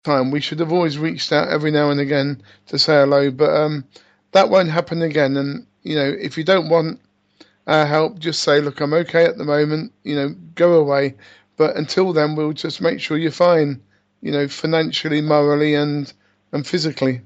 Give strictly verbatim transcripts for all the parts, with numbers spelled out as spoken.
time. We should have always reached out every now and again to say hello, but um, that won't happen again. And you know, if you don't want our help, just say, "Look, I'm okay at the moment." You know, go away. But until then, we'll just make sure you're fine. You know, financially, morally, and and physically.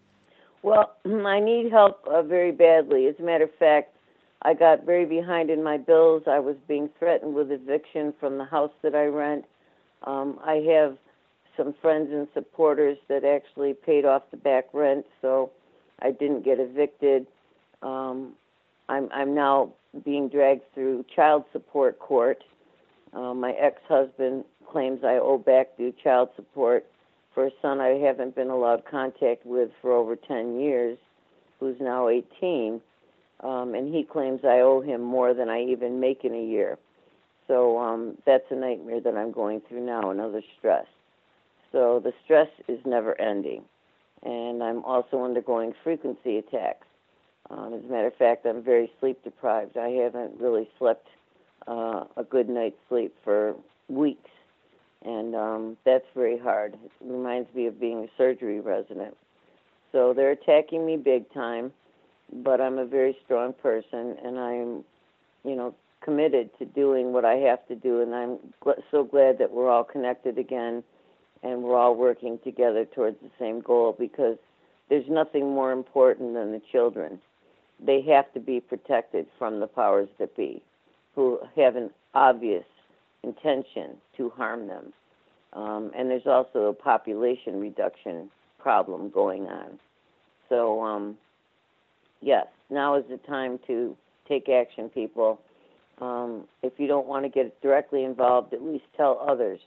Well, I need help uh, very badly. As a matter of fact, I got very behind in my bills. I was being threatened with eviction from the house that I rent. Um, I have some friends and supporters that actually paid off the back rent, so I didn't get evicted. Um, I'm I'm now being dragged through child support court. Uh, my ex-husband claims I owe back due child support for a son I haven't been allowed contact with for over ten years, who's now eighteen, um, and he claims I owe him more than I even make in a year. So um, that's a nightmare that I'm going through now, another stress. So the stress is never ending, and I'm also undergoing frequency attacks. Um, as a matter of fact, I'm very sleep deprived. I haven't really slept uh, a good night's sleep for weeks, and um, that's very hard. It reminds me of being a surgery resident. So they're attacking me big time, but I'm a very strong person, and I'm, you know, committed to doing what I have to do, and I'm gl- so glad that we're all connected again, and we're all working together towards the same goal, because there's nothing more important than the children. They have to be protected from the powers that be, who have an obvious intention to harm them. Um, and there's also a population reduction problem going on. So, um, yes, now is the time to take action, people. Um, if you don't want to get directly involved, at least tell others.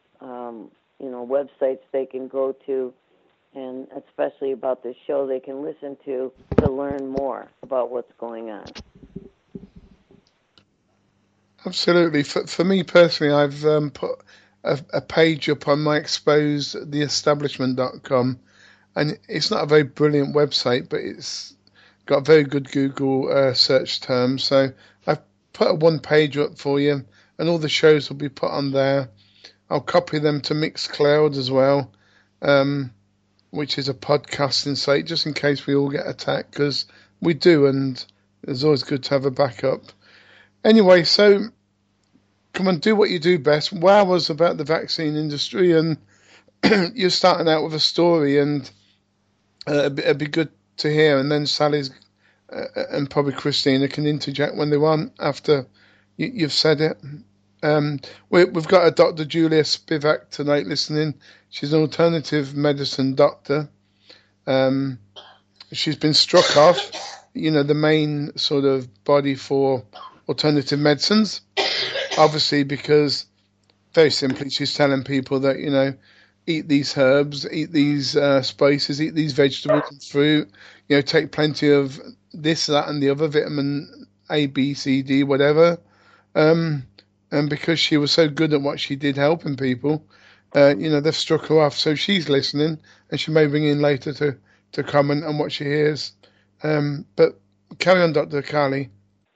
Um, you know, websites they can go to, and especially about this show they can listen to to learn more about what's going on. Absolutely. For for me personally, I've um, put a, a page up on my expose the establishment dot com, and it's not a very brilliant website, but it's got very good Google uh, search terms. So I've put a one page up for you, and all the shows will be put on there. I'll copy them to Mixcloud as well, um, which is a podcasting site, just in case we all get attacked, because we do, and it's always good to have a backup. Anyway, so come on, do what you do best. Wow us about the vaccine industry, and you're starting out with a story, and uh, it'd, be, it'd be good to hear. And then Sally's uh, and probably Christina can interject when they want after you, you've said it. Um, we, we've got a Doctor Julia Spivak tonight listening. She's an alternative medicine doctor. Um, she's been struck off, you know, the main sort of body for alternative medicines, obviously because very simply she's telling people that, you know, eat these herbs, eat these uh, spices, eat these vegetables and fruit, you know, take plenty of this, that, and the other, vitamin A, B, C, D, whatever. Um, and because she was so good at what she did helping people, uh, you know, they've struck her off. So she's listening, and she may ring in later to, to comment on what she hears. Um, but carry on, Doctor Carly.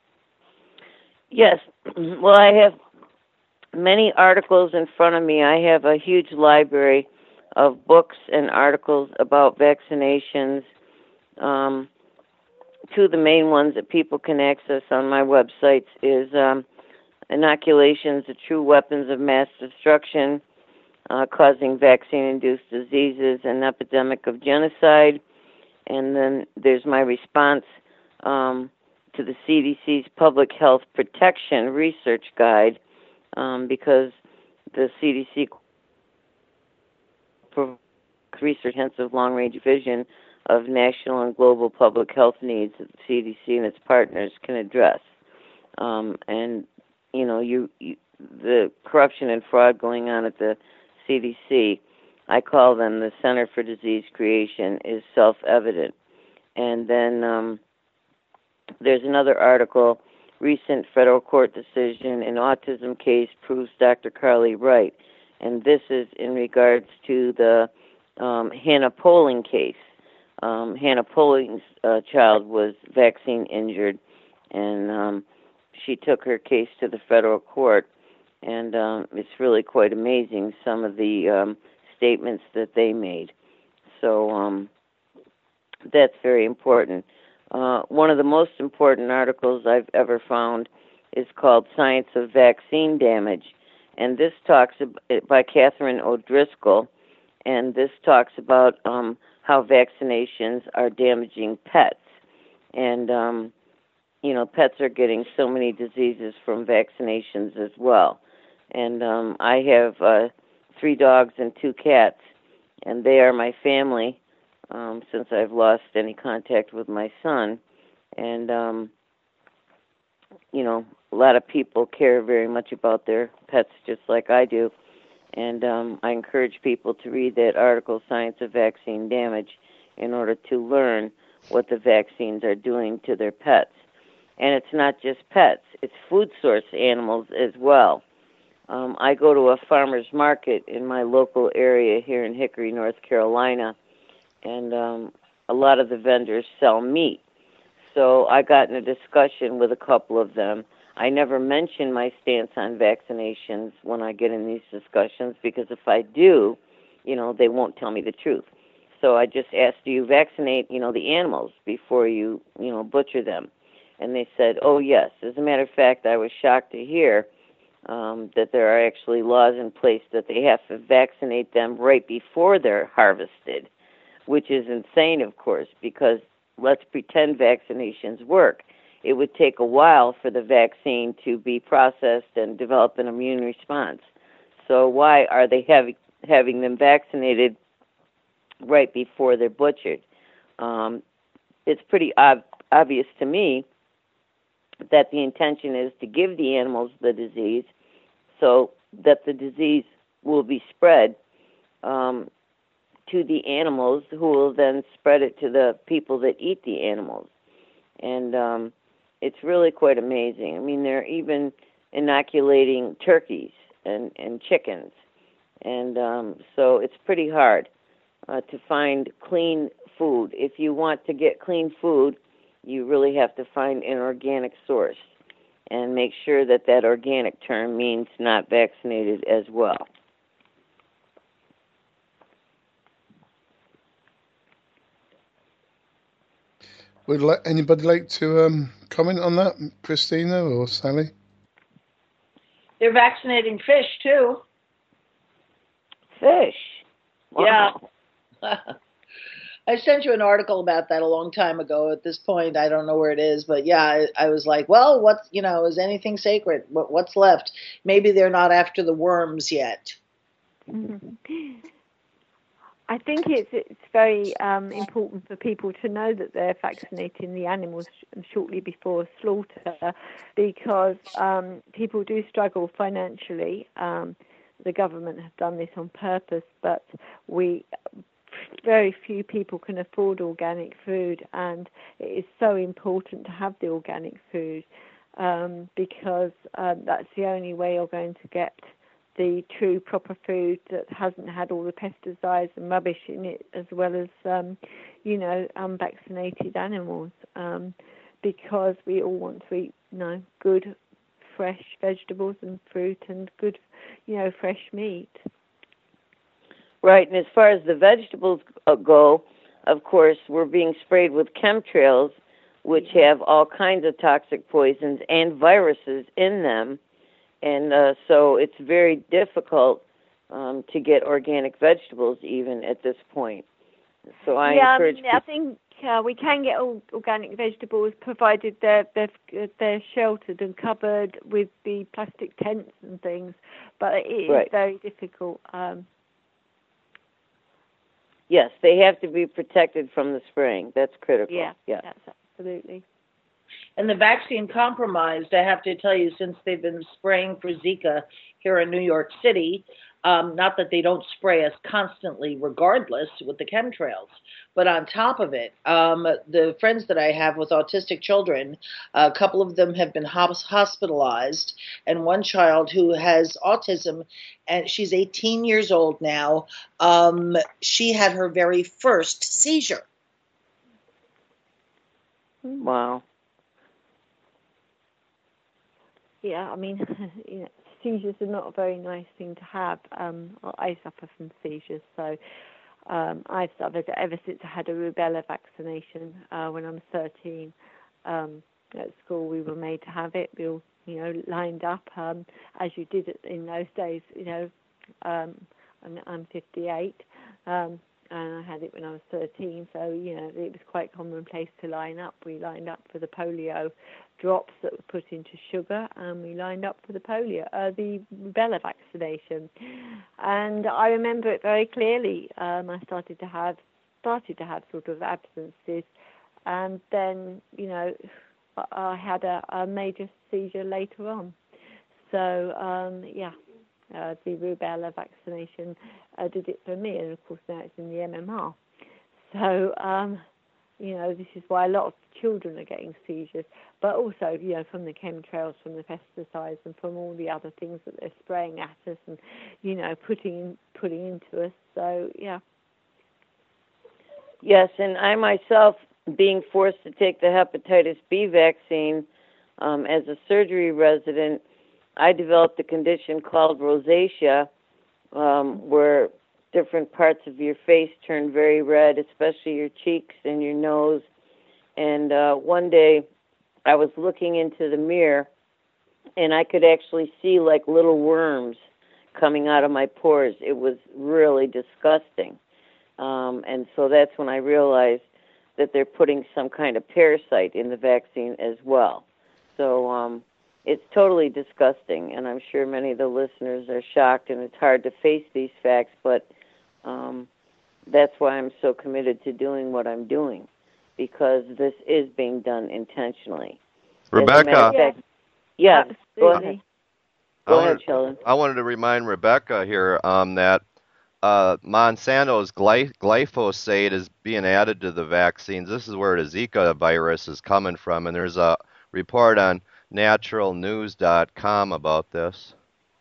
Yes, well, I have many articles in front of me. I have a huge library of books and articles about vaccinations. Um, two of the main ones that people can access on my websites is um, Inoculations, the True Weapons of Mass Destruction, uh, Causing Vaccine-Induced Diseases, and Epidemic of Genocide. And then there's my response um, to the C D C's Public Health Protection Research Guide, um, because the C D C provides research comprehensive long-range vision of national and global public health needs that the C D C and its partners can address. Um, and, you know, you, you the corruption and fraud going on at the C D C, I call them the Center for Disease Creation, is self-evident. And then um, there's another article, Recent Federal Court Decision in Autism Case Proves Doctor Carly Right. And this is in regards to the um, Hannah Poling case. Um, Hannah Poling's uh, child was vaccine injured, and um, she took her case to the federal court. And um, it's really quite amazing, some of the um, statements that they made. So um, that's very important. Uh, one of the most important articles I've ever found is called Science of Vaccine Damage. And this talks about, by Catherine O'Driscoll, and this talks about um, how vaccinations are damaging pets. And, um, you know, pets are getting so many diseases from vaccinations as well. And um, I have uh, three dogs and two cats, and they are my family um, since I've lost any contact with my son. And, um, you know, a lot of people care very much about their pets just like I do. And um, I encourage people to read that article, Science of Vaccine Damage, in order to learn what the vaccines are doing to their pets. And it's not just pets, it's food source animals as well. Um, I go to a farmer's market in my local area here in Hickory, North Carolina, and um, a lot of the vendors sell meat. So I got in a discussion with a couple of them. I never mention my stance on vaccinations when I get in these discussions, because if I do, you know, they won't tell me the truth. So I just asked, do you vaccinate, you know, the animals before you, you know, butcher them? And they said, oh, yes. As a matter of fact, I was shocked to hear um, that there are actually laws in place that they have to vaccinate them right before they're harvested, which is insane, of course, because let's pretend vaccinations work. It would take a while for the vaccine to be processed and develop an immune response. So why are they having, having them vaccinated right before they're butchered? Um, it's pretty ob- obvious to me that the intention is to give the animals the disease so that the disease will be spread um, to the animals, who will then spread it to the people that eat the animals. And um, it's really quite amazing. I mean, they're even inoculating turkeys and, and chickens. And um, so it's pretty hard uh, to find clean food. If you want to get clean food, you really have to find an organic source and make sure that that organic term means not vaccinated as well. Would li- anybody like to um, comment on that, Christina or Sally? They're vaccinating fish, too. Fish? Wow. Yeah. I sent you an article about that a long time ago. At this point, I don't know where it is, but yeah, I, I was like, well, what's, you know, is anything sacred? What, what's left? Maybe they're not after the worms yet. I think it's it's very um, important for people to know that they're vaccinating the animals sh- shortly before slaughter, because um, people do struggle financially. Um, the government have done this on purpose, but we very few people can afford organic food, and it is so important to have the organic food um, because um, that's the only way you're going to get the true proper food that hasn't had all the pesticides and rubbish in it, as well as, um, you know, unvaccinated animals, um, because we all want to eat, you know, good, fresh vegetables and fruit and good, you know, fresh meat. Right, and as far as the vegetables go, of course, we're being sprayed with chemtrails, which have all kinds of toxic poisons and viruses in them. And uh, so it's very difficult um, to get organic vegetables even at this point. So I yeah, encourage I think uh, we can get all organic vegetables provided they're, they're, they're sheltered and covered with the plastic tents and things, but it is right. very difficult. Um, yes, they have to be protected from the spraying. That's critical. Yeah, yeah. that's absolutely. And the vaccine compromised, I have to tell you, since they've been spraying for Zika here in New York City, um, not that they don't spray us constantly regardless with the chemtrails, but on top of it, um, the friends that I have with autistic children, a couple of them have been hospitalized, and one child who has autism, and she's eighteen years old now, um, she had her very first seizure. Wow. Yeah, I mean, you know, seizures are not a very nice thing to have. Um, I suffer from seizures, so um, I've suffered ever since I had a rubella vaccination uh, when I was thirteen. Um, at school, we were made to have it. We all, you know, lined up um, as you did in those days. You know, um, I'm, I'm fifty-eight. Um, and I had it when I was thirteen, so, you know, it was quite commonplace to line up. We lined up for the polio drops that were put into sugar, and we lined up for the polio, uh, the rubella vaccination. And I remember it very clearly. Um, I started to have, started to have sort of absences, and then, you know, I had a, a major seizure later on. So, um, yeah. Uh, the rubella vaccination uh, did it for me, and of course now it's in the M M R. So, um, you know, this is why a lot of children are getting seizures, but also, you know, from the chemtrails, from the pesticides, and from all the other things that they're spraying at us and, you know, putting putting into us. So, yeah. Yes, and I myself, being forced to take the hepatitis B vaccine um, as a surgery resident, I developed a condition called rosacea, um, where different parts of your face turn very red, especially your cheeks and your nose. And uh, one day I was looking into the mirror, and I could actually see like little worms coming out of my pores. It was really disgusting. Um, and so that's when I realized that they're putting some kind of parasite in the vaccine as well. So, um, it's totally disgusting, and I'm sure many of the listeners are shocked, and it's hard to face these facts, but um, that's why I'm so committed to doing what I'm doing, because this is being done intentionally. Rebecca. Fact, yes, yeah, go ahead. Go I ahead, wanted, Sheldon. I wanted to remind Rebecca here um, that uh, Monsanto's gly- glyphosate is being added to the vaccines. This is where the Zika virus is coming from, and there's a report on natural news dot com about this.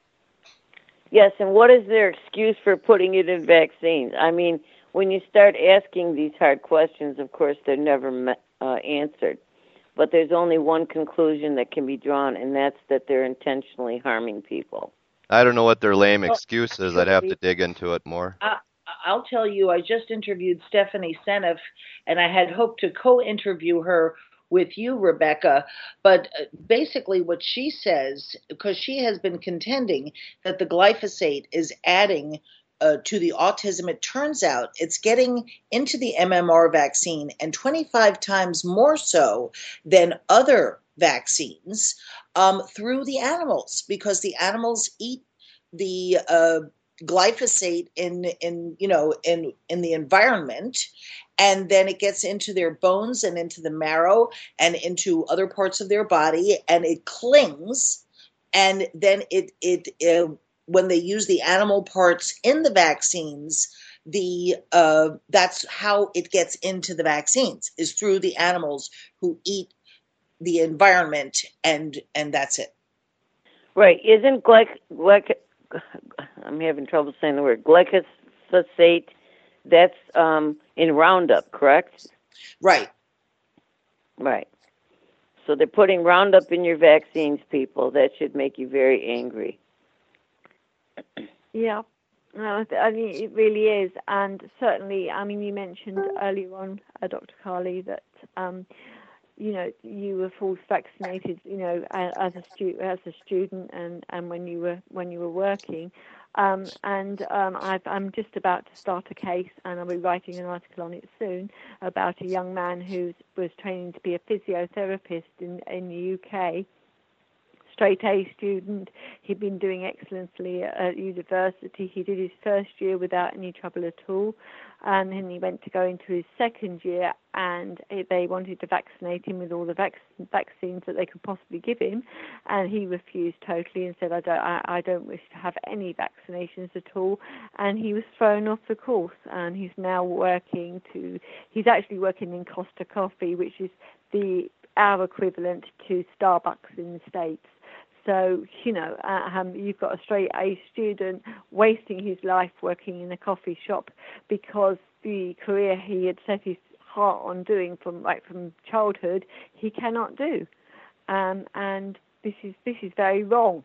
Yes, and what is their excuse for putting it in vaccines? I mean, when you start asking these hard questions, of course, they're never uh, answered. But there's only one conclusion that can be drawn, and that's that they're intentionally harming people. I don't know what their lame Well, excuse is. I'd have to dig into it more. I, I'll tell you, I just interviewed Stephanie Seneff, and I had hoped to co-interview her with you, Rebecca, but basically what she says, because she has been contending that the glyphosate is adding uh, to the autism, it turns out it's getting into the M M R vaccine, and twenty-five times more so than other vaccines um, through the animals, because the animals eat the uh, glyphosate in in you know in in the environment, and then it gets into their bones and into the marrow and into other parts of their body, and it clings, and then it it, it when they use the animal parts in the vaccines, the uh, that's how it gets into the vaccines, is through the animals who eat the environment, and and that's it. Right. Isn't glyc glyc I'm having trouble saying the word glyphosate, that's um, in Roundup, correct? Right. Right. So they're putting Roundup in your vaccines, people. That should make you very angry. Yeah, no, I mean, it really is. And certainly, I mean, you mentioned earlier on, uh, Doctor Carley, that, um, you know, you were force vaccinated, you know, as a, stu- as a student and, and when you were when you were working. Um, and um, I've, I'm just about to start a case, and I'll be writing an article on it soon, about a young man who was training to be a physiotherapist in, in the U K. Straight A student. He'd been doing excellently at university. He did his first year without any trouble at all, and then he went to go into his second year, and they wanted to vaccinate him with all the vac- vaccines that they could possibly give him, and he refused totally and said, I don't, I, I don't wish to have any vaccinations at all, and he was thrown off the course, and he's now working to, he's actually working in Costa Coffee, which is the our equivalent to Starbucks in the States. So, you know, uh, um, you've got a straight A student wasting his life working in a coffee shop because the career he had set his heart on doing from right from childhood, he cannot do. Um, and this is this is very wrong.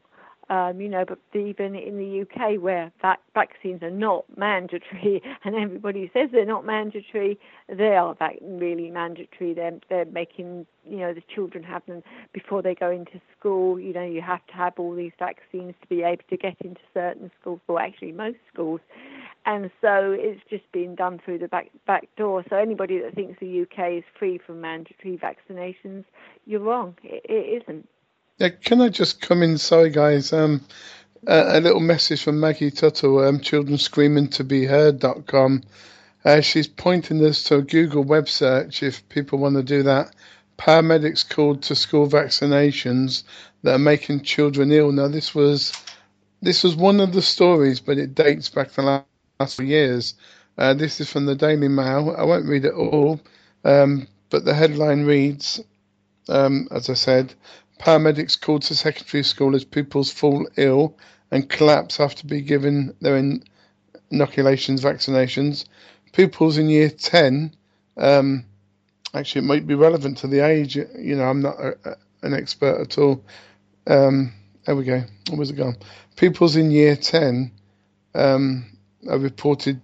Um, you know, but even in the U K, where vac- vaccines are not mandatory, and everybody says they're not mandatory, they are vac- really mandatory. They're, they're making, you know, the children have them before they go into school. You know, you have to have all these vaccines to be able to get into certain schools, or actually most schools. And so it's just being done through the back back door. So anybody that thinks the U K is free from mandatory vaccinations, you're wrong. It, it isn't. Yeah, can I just come in? Sorry, guys. Um, a, a little message from Maggie Tuttle, um, children screaming to be heard dot com. Uh, she's pointing us to a Google web search if people want to do that. Paramedics called to school vaccinations that are making children ill. Now, this was this was one of the stories, but it dates back to the last few years. Uh, this is from the Daily Mail. I won't read it all, um, but the headline reads, um, as I said, paramedics called to secondary school as pupils fall ill and collapse after being given their inoculations, vaccinations. Pupils in year ten, um, actually it might be relevant to the age, you know, I'm not a, a, an expert at all. Um, there we go. Where's it gone? Pupils in year ten um, are reported,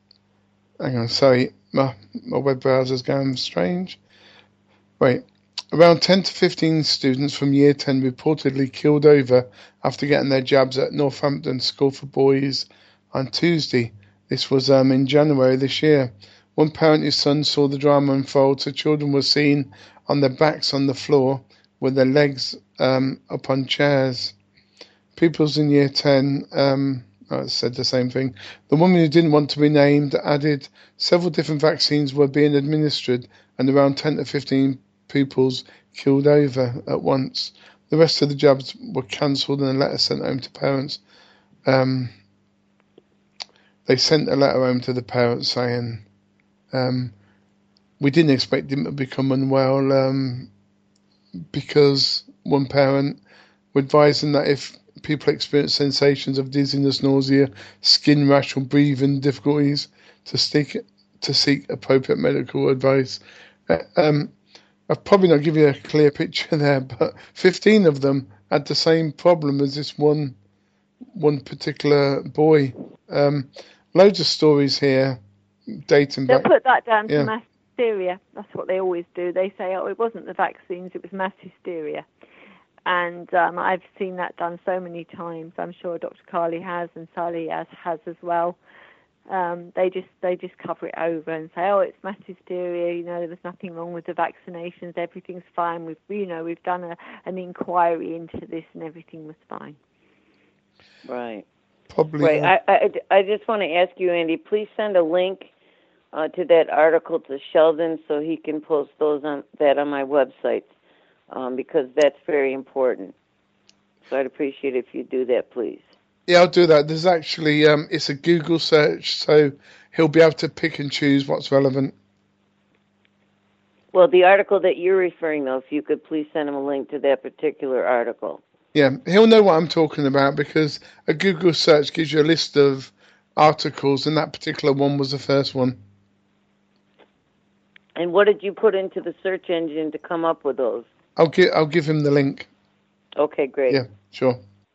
hang on, sorry, my, my web browser's going strange. Wait. Around ten to fifteen students from year ten reportedly killed over after getting their jabs at Northampton School for Boys on Tuesday. This was um, in January this year. One parent whose son saw the drama unfold, so children were seen on their backs on the floor with their legs um, up on chairs. Pupils in year ten um, oh, said the same thing. The woman who didn't want to be named added several different vaccines were being administered and around ten to fifteen pupils killed over at once. The rest of the jabs were cancelled and a letter sent home to parents. Um, they sent a letter home to the parents saying, um, we didn't expect him to become unwell um, because one parent were advising that if people experience sensations of dizziness, nausea, skin rash or breathing difficulties, to seek, to seek appropriate medical advice. Uh, um, I've probably not give you a clear picture there, but fifteen of them had the same problem as this one one particular boy. Um, loads of stories here dating They'll back. put that down to yeah. mass hysteria. That's what they always do. They say, oh, it wasn't the vaccines, it was mass hysteria. And um, I've seen that done so many times. I'm sure Doctor Carley has, and Sally has, has as well. Um, they just they just cover it over and say, oh, it's mass hysteria. You know, there was nothing wrong with the vaccinations. Everything's fine. We've you know we've done a, an inquiry into this, and everything was fine. Right. Probably. Right. Uh, I, I, I just want to ask you, Andy, please send a link uh, to that article to Sheldon so he can post those on that on my website um, because that's very important. So I'd appreciate it if you do that, please. Yeah, I'll do that. There's actually, um, it's a Google search, so he'll be able to pick and choose what's relevant. Well, the article that you're referring, though, if you could please send him a link to that particular article. Yeah, he'll know what I'm talking about because a Google search gives you a list of articles, and that particular one was the first one. And what did you put into the search engine to come up with those? I'll give I'll give him the link. Okay, great. Yeah, sure.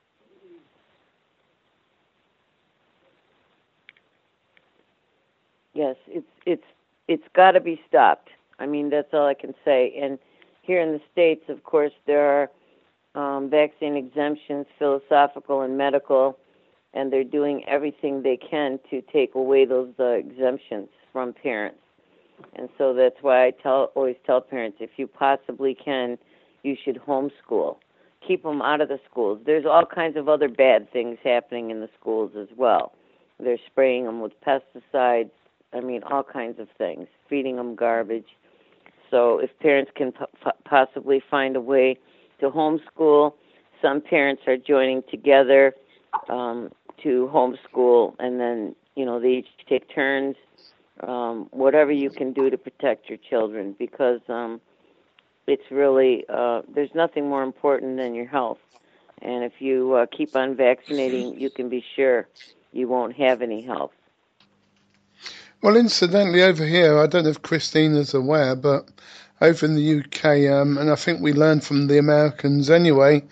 Yes, it's it's it's got to be stopped. I mean, that's all I can say. And here in the States, of course, there are um, vaccine exemptions, philosophical and medical, and they're doing everything they can to take away those uh, exemptions from parents. And so that's why I tell always tell parents, if you possibly can, you should homeschool. Keep them out of the schools. There's all kinds of other bad things happening in the schools as well. They're spraying them with pesticides. I mean, all kinds of things, feeding them garbage. So if parents can p- possibly find a way to homeschool, some parents are joining together um, to homeschool, and then, you know, they each take turns, um, whatever you can do to protect your children, because um, it's really, uh, there's nothing more important than your health. And if you uh, keep on vaccinating, you can be sure you won't have any health. Well, incidentally, over here, I don't know if Christina's aware, but over in the U K, um, and I think we learned from the Americans anyway,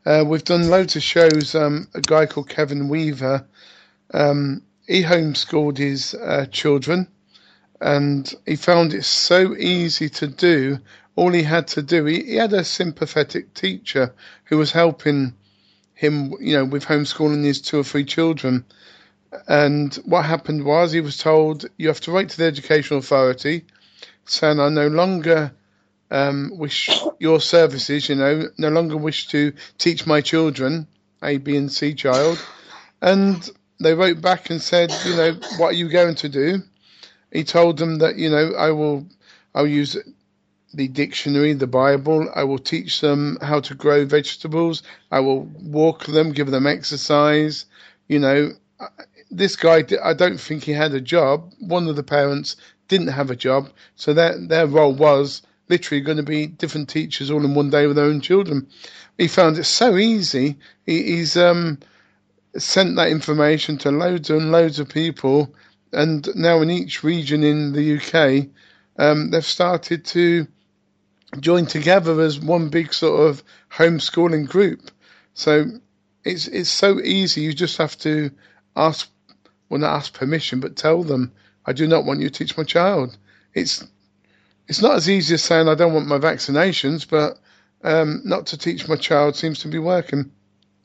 Uh, we've done loads of shows. Um, a guy called Kevin Weaver, um, he homeschooled his uh, children, and he found it so easy to do. All he had to do, he, he had a sympathetic teacher who was helping him, you know, with homeschooling his two or three children. And what happened was he was told, you have to write to the education authority saying, I no longer um, wish your services, you know, no longer wish to teach my children, A, B, and C child. And they wrote back and said, you know, what are you going to do? He told them that, you know, I will, I'll use the dictionary, the Bible. I will teach them how to grow vegetables. I will walk them, give them exercise. You know, this guy, I don't think he had a job. One of the parents didn't have a job. So their, their role was literally going to be different teachers all in one day with their own children. He found it so easy. He, he's um, sent that information to loads and loads of people. And now in each region in the U K, um, they've started to join together as one big sort of homeschooling group. So it's it's so easy. You just have to ask, well, not ask permission, but tell them, I do not want you to teach my child. It's it's not as easy as saying I don't want my vaccinations, but um, not to teach my child seems to be working.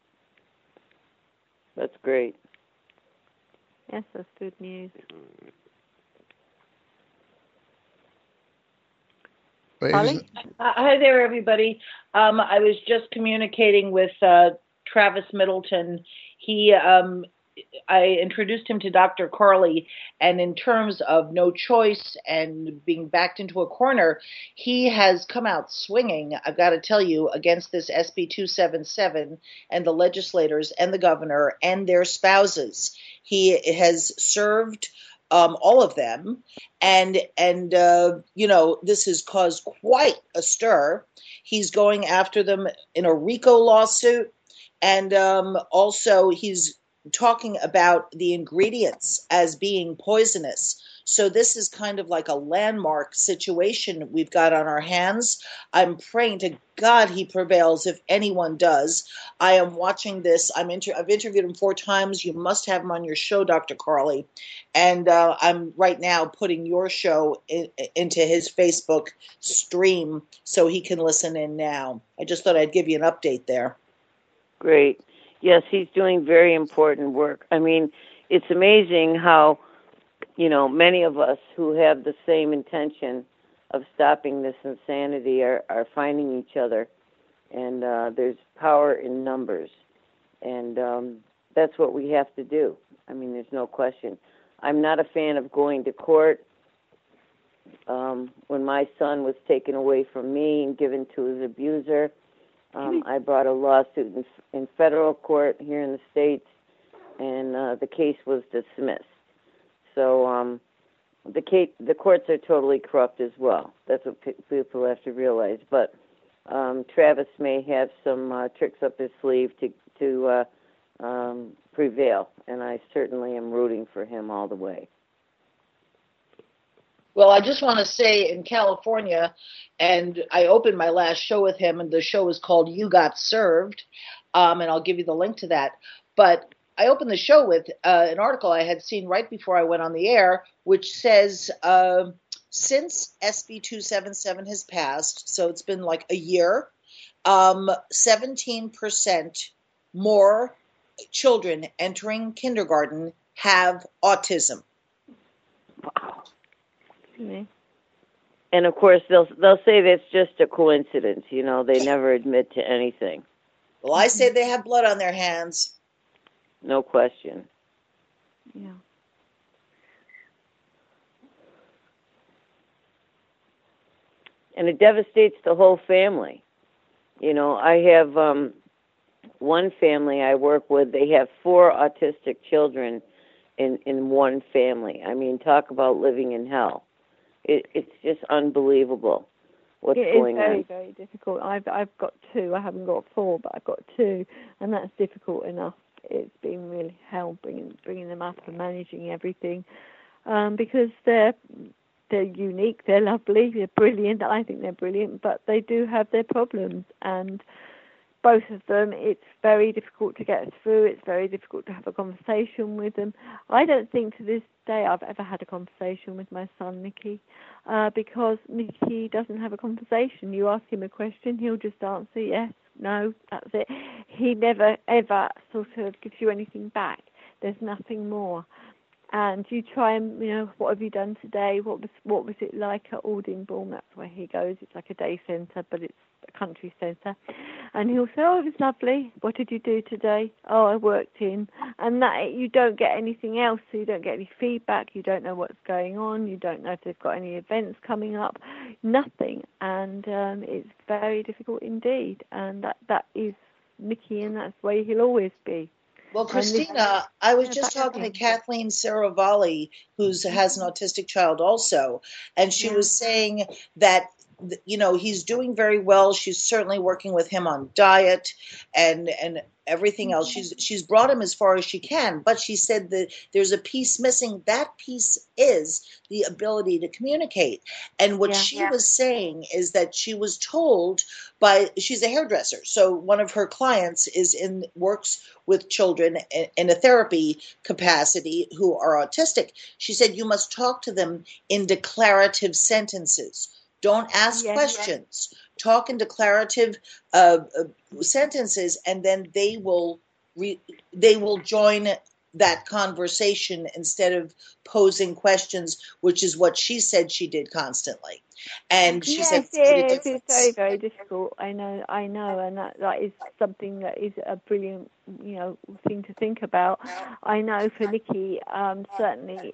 That's great. Yes, that's good news. Holly? Uh, hi there, everybody. Um, I was just communicating with uh, Travis Middleton. He, um, I introduced him to Doctor Carley, and in terms of no choice and being backed into a corner, he has come out swinging, I've got to tell you, against this S B two seventy-seven and the legislators and the governor and their spouses. He has served Um, all of them, and and uh, you know, this has caused quite a stir. He's going after them in a RICO lawsuit, and um, also he's talking about the ingredients as being poisonous. So this is kind of like a landmark situation we've got on our hands. I'm praying to God he prevails if anyone does. I am watching this. I'm inter- I've interviewed him four times. You must have him on your show, Doctor Carley. And uh, I'm right now putting your show in, into his Facebook stream so he can listen in now. I just thought I'd give you an update there. Great. Yes, he's doing very important work. I mean, it's amazing how, you know, many of us who have the same intention of stopping this insanity are, are finding each other. And uh, there's power in numbers. And um, that's what we have to do. I mean, there's no question. I'm not a fan of going to court. Um, when my son was taken away from me and given to his abuser, um, I brought a lawsuit in, in federal court here in the States, and uh, the case was dismissed. So um, the case, the courts are totally corrupt as well. That's what p- people have to realize. But um, Travis may have some uh, tricks up his sleeve to to uh, um, prevail, and I certainly am rooting for him all the way. Well, I just want to say in California, and I opened my last show with him, and the show is called You Got Served, um, and I'll give you the link to that. But I opened the show with uh, an article I had seen right before I went on the air, which says uh, since S B two seventy-seven has passed, so it's been like a year, um, seventeen percent more children entering kindergarten have autism. Wow. And of course, they'll they'll say that's just a coincidence. You know, they never admit to anything. Well, I say they have blood on their hands. No question. Yeah. And it devastates the whole family. You know, I have um, one family I work with. They have four autistic children in in one family. I mean, talk about living in hell. It, it's just unbelievable what's it going on. It is very, on. very difficult. I've I've got two. I haven't got four, but I've got two, and that's difficult enough. It's been really hell bringing bringing them up and managing everything, um, because they're they're unique, they're lovely, they're brilliant. I think they're brilliant, but they do have their problems. And both of them, it's very difficult to get through. It's very difficult to have a conversation with them. I don't think to this day I've ever had a conversation with my son, Nicky, uh, because Nicky doesn't have a conversation. You ask him a question, he'll just answer yes, no, that's it. He never, ever sort of gives you anything back. There's nothing more. And you try and, you know, what have you done today? What was what was it like at Aldingbourne? That's where he goes. It's like a day centre, but it's a country centre. And he'll say, oh, it was lovely. What did you do today? Oh, I worked in. And that you don't get anything else, so you don't get any feedback. You don't know what's going on. You don't know if they've got any events coming up. Nothing. And um, it's very difficult indeed. And that, that is Nicky, and that's the way he'll always be. Well, Christina, I was just talking to Kathleen Saravalli, who has an autistic child also, and she was saying that, you know, he's doing very well. She's certainly working with him on diet and and everything else. She's she's brought him as far as she can, but she said that there's a piece missing. That piece is the ability to communicate. And what yeah, she yeah. was saying is that she was told by, she's a hairdresser, so one of her clients is in works with children in, in a therapy capacity who are autistic. She said you must talk to them in declarative sentences. Don't ask yes, questions. Yes. Talk in declarative uh, uh, sentences, and then they will re- they will join that conversation instead of posing questions, which is what she said she did constantly. And she yes, said yes, it's very, very difficult. I know, I know, and that, that is something that is a brilliant, you know, thing to think about. I know for Nicky, um, certainly.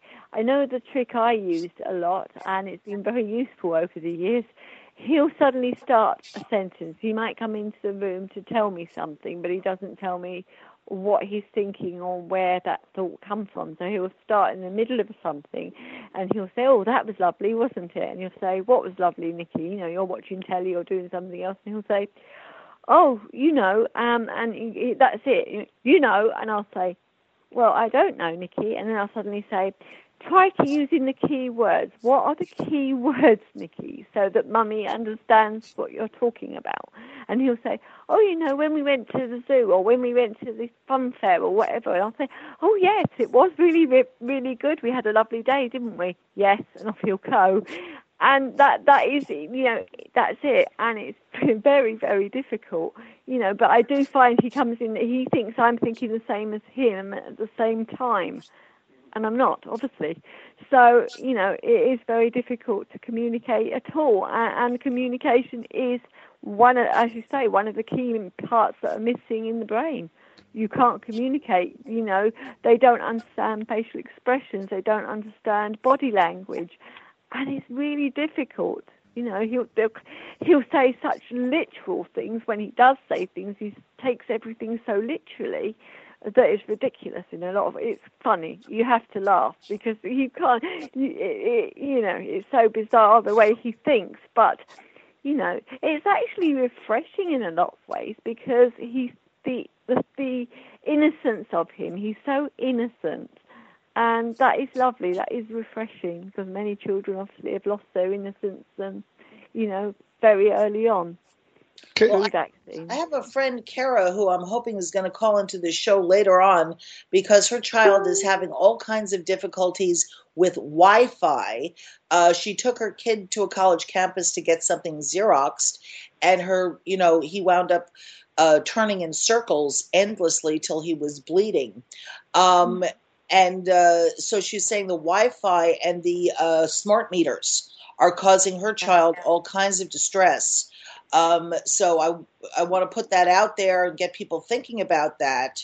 I know the trick I used a lot, and it's been very useful over the years. He'll suddenly start a sentence. He might come into the room to tell me something, but he doesn't tell me what he's thinking or where that thought comes from. So he'll start in the middle of something, and he'll say, oh, that was lovely, wasn't it? And you'll say, what was lovely, Nicky? You know, you're watching telly or doing something else, and he'll say, oh, you know, um, and he, that's it, you know, and I'll say, well, I don't know, Nicky, and then I'll suddenly say, try to using the key words. What are the key words, Nicky, so that Mummy understands what you're talking about? And he'll say, oh, you know, when we went to the zoo or when we went to the fun fair or whatever. And I'll say, oh, yes, it was really, really good. We had a lovely day, didn't we? Yes, and off he'll go. And that, that is, you know, that's it. And it's very, very difficult, you know, but I do find he comes in, he thinks I'm thinking the same as him at the same time. And I'm not, obviously. So, you know, it is very difficult to communicate at all. And, and communication is one of, as you say, one of the key parts that are missing in the brain. You can't communicate, you know, they don't understand facial expressions, they don't understand body language. And it's really difficult. You know, he'll, he'll say such literal things. When he does say things, he takes everything so literally that is ridiculous in a lot of it's funny. You have to laugh because you can't, you, it, you know, it's so bizarre the way he thinks. But, you know, it's actually refreshing in a lot of ways because he's the, the, the innocence of him. He's so innocent. And that is lovely. That is refreshing because many children obviously have lost their innocence and, you know, very early on. Well, I, I have a friend, Kara, who I'm hoping is going to call into the show later on because her child is having all kinds of difficulties with Wi-Fi. Uh, she took her kid to a college campus to get something Xeroxed, and her, you know, he wound up uh, turning in circles endlessly till he was bleeding. Um, and uh, so she's saying the Wi-Fi and the uh, smart meters are causing her child all kinds of distress. Um, so I I want to put that out there and get people thinking about that.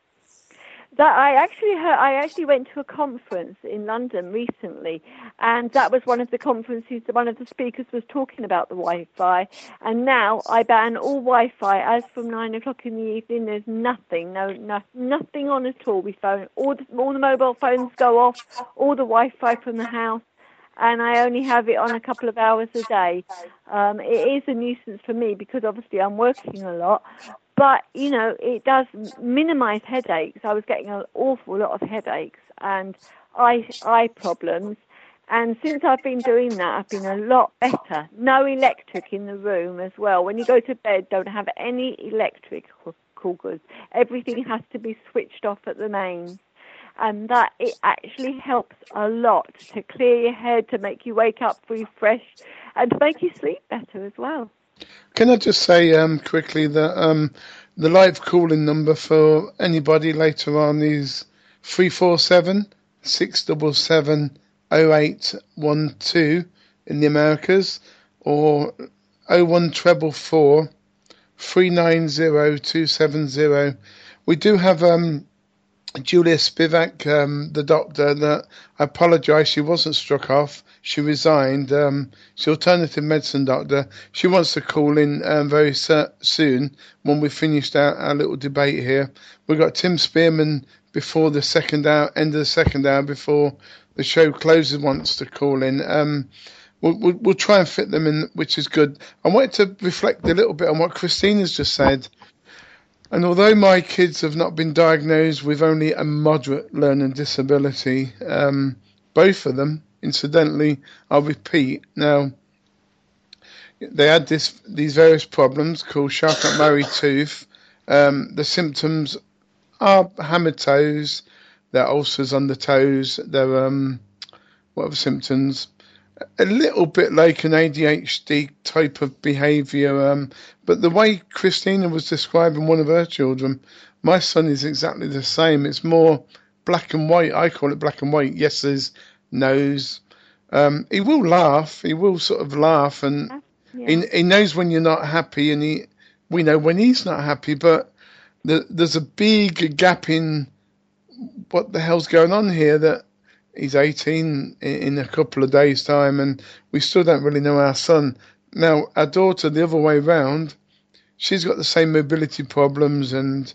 That I actually heard, I actually went to a conference in London recently, and that was one of the conferences. One of the speakers was talking about the Wi-Fi, and now I ban all Wi-Fi as from nine o'clock in the evening. There's nothing, no, no nothing on at all. We phone all the, all the mobile phones go off, all the Wi-Fi from the house. And I only have it on a couple of hours a day. Um, it is a nuisance for me because obviously I'm working a lot. But, you know, it does minimize headaches. I was getting an awful lot of headaches and eye, eye problems. And since I've been doing that, I've been a lot better. No electric in the room as well. When you go to bed, don't have any electrical goods. Everything has to be switched off at the mains. And that it actually helps a lot to clear your head, to make you wake up refreshed, and to make you sleep better as well. Can I just say um, quickly that um, the live calling number for anybody later on is three four seven, six seven seven, oh eight one two in the Americas, or oh one four four, three nine zero, two seven zero. We do have um, Julia Spivak, um, the doctor, that I apologise, she wasn't struck off. She resigned. Um, she's alternative medicine doctor. She wants to call in um, very so- soon when we finished our, our little debate here. We've got Tim Spearman before the second hour, end of the second hour, before the show closes, wants to call in. Um, we'll, we'll, we'll try and fit them in, which is good. I wanted to reflect a little bit on what Christina's just said. And although my kids have not been diagnosed with only a moderate learning disability, um, both of them, incidentally, I'll repeat, now, they had this these various problems called Charcot-Marie tooth. Um, the symptoms are hammered toes, they're ulcers on the toes, they're, um, what other symptoms? A little bit like an A D H D type of behaviour, um, but the way Christina was describing one of her children, my son is exactly the same. It's more black and white. I call it black and white. Yeses, nos. Um, he will laugh. He will sort of laugh, and Yeah. he, he knows when you're not happy, and he we know when he's not happy. But the, there's a big gap in what the hell's going on here. That he's eighteen in a couple of days' time, and we still don't really know our son. Now, our daughter, the other way round, she's got the same mobility problems, and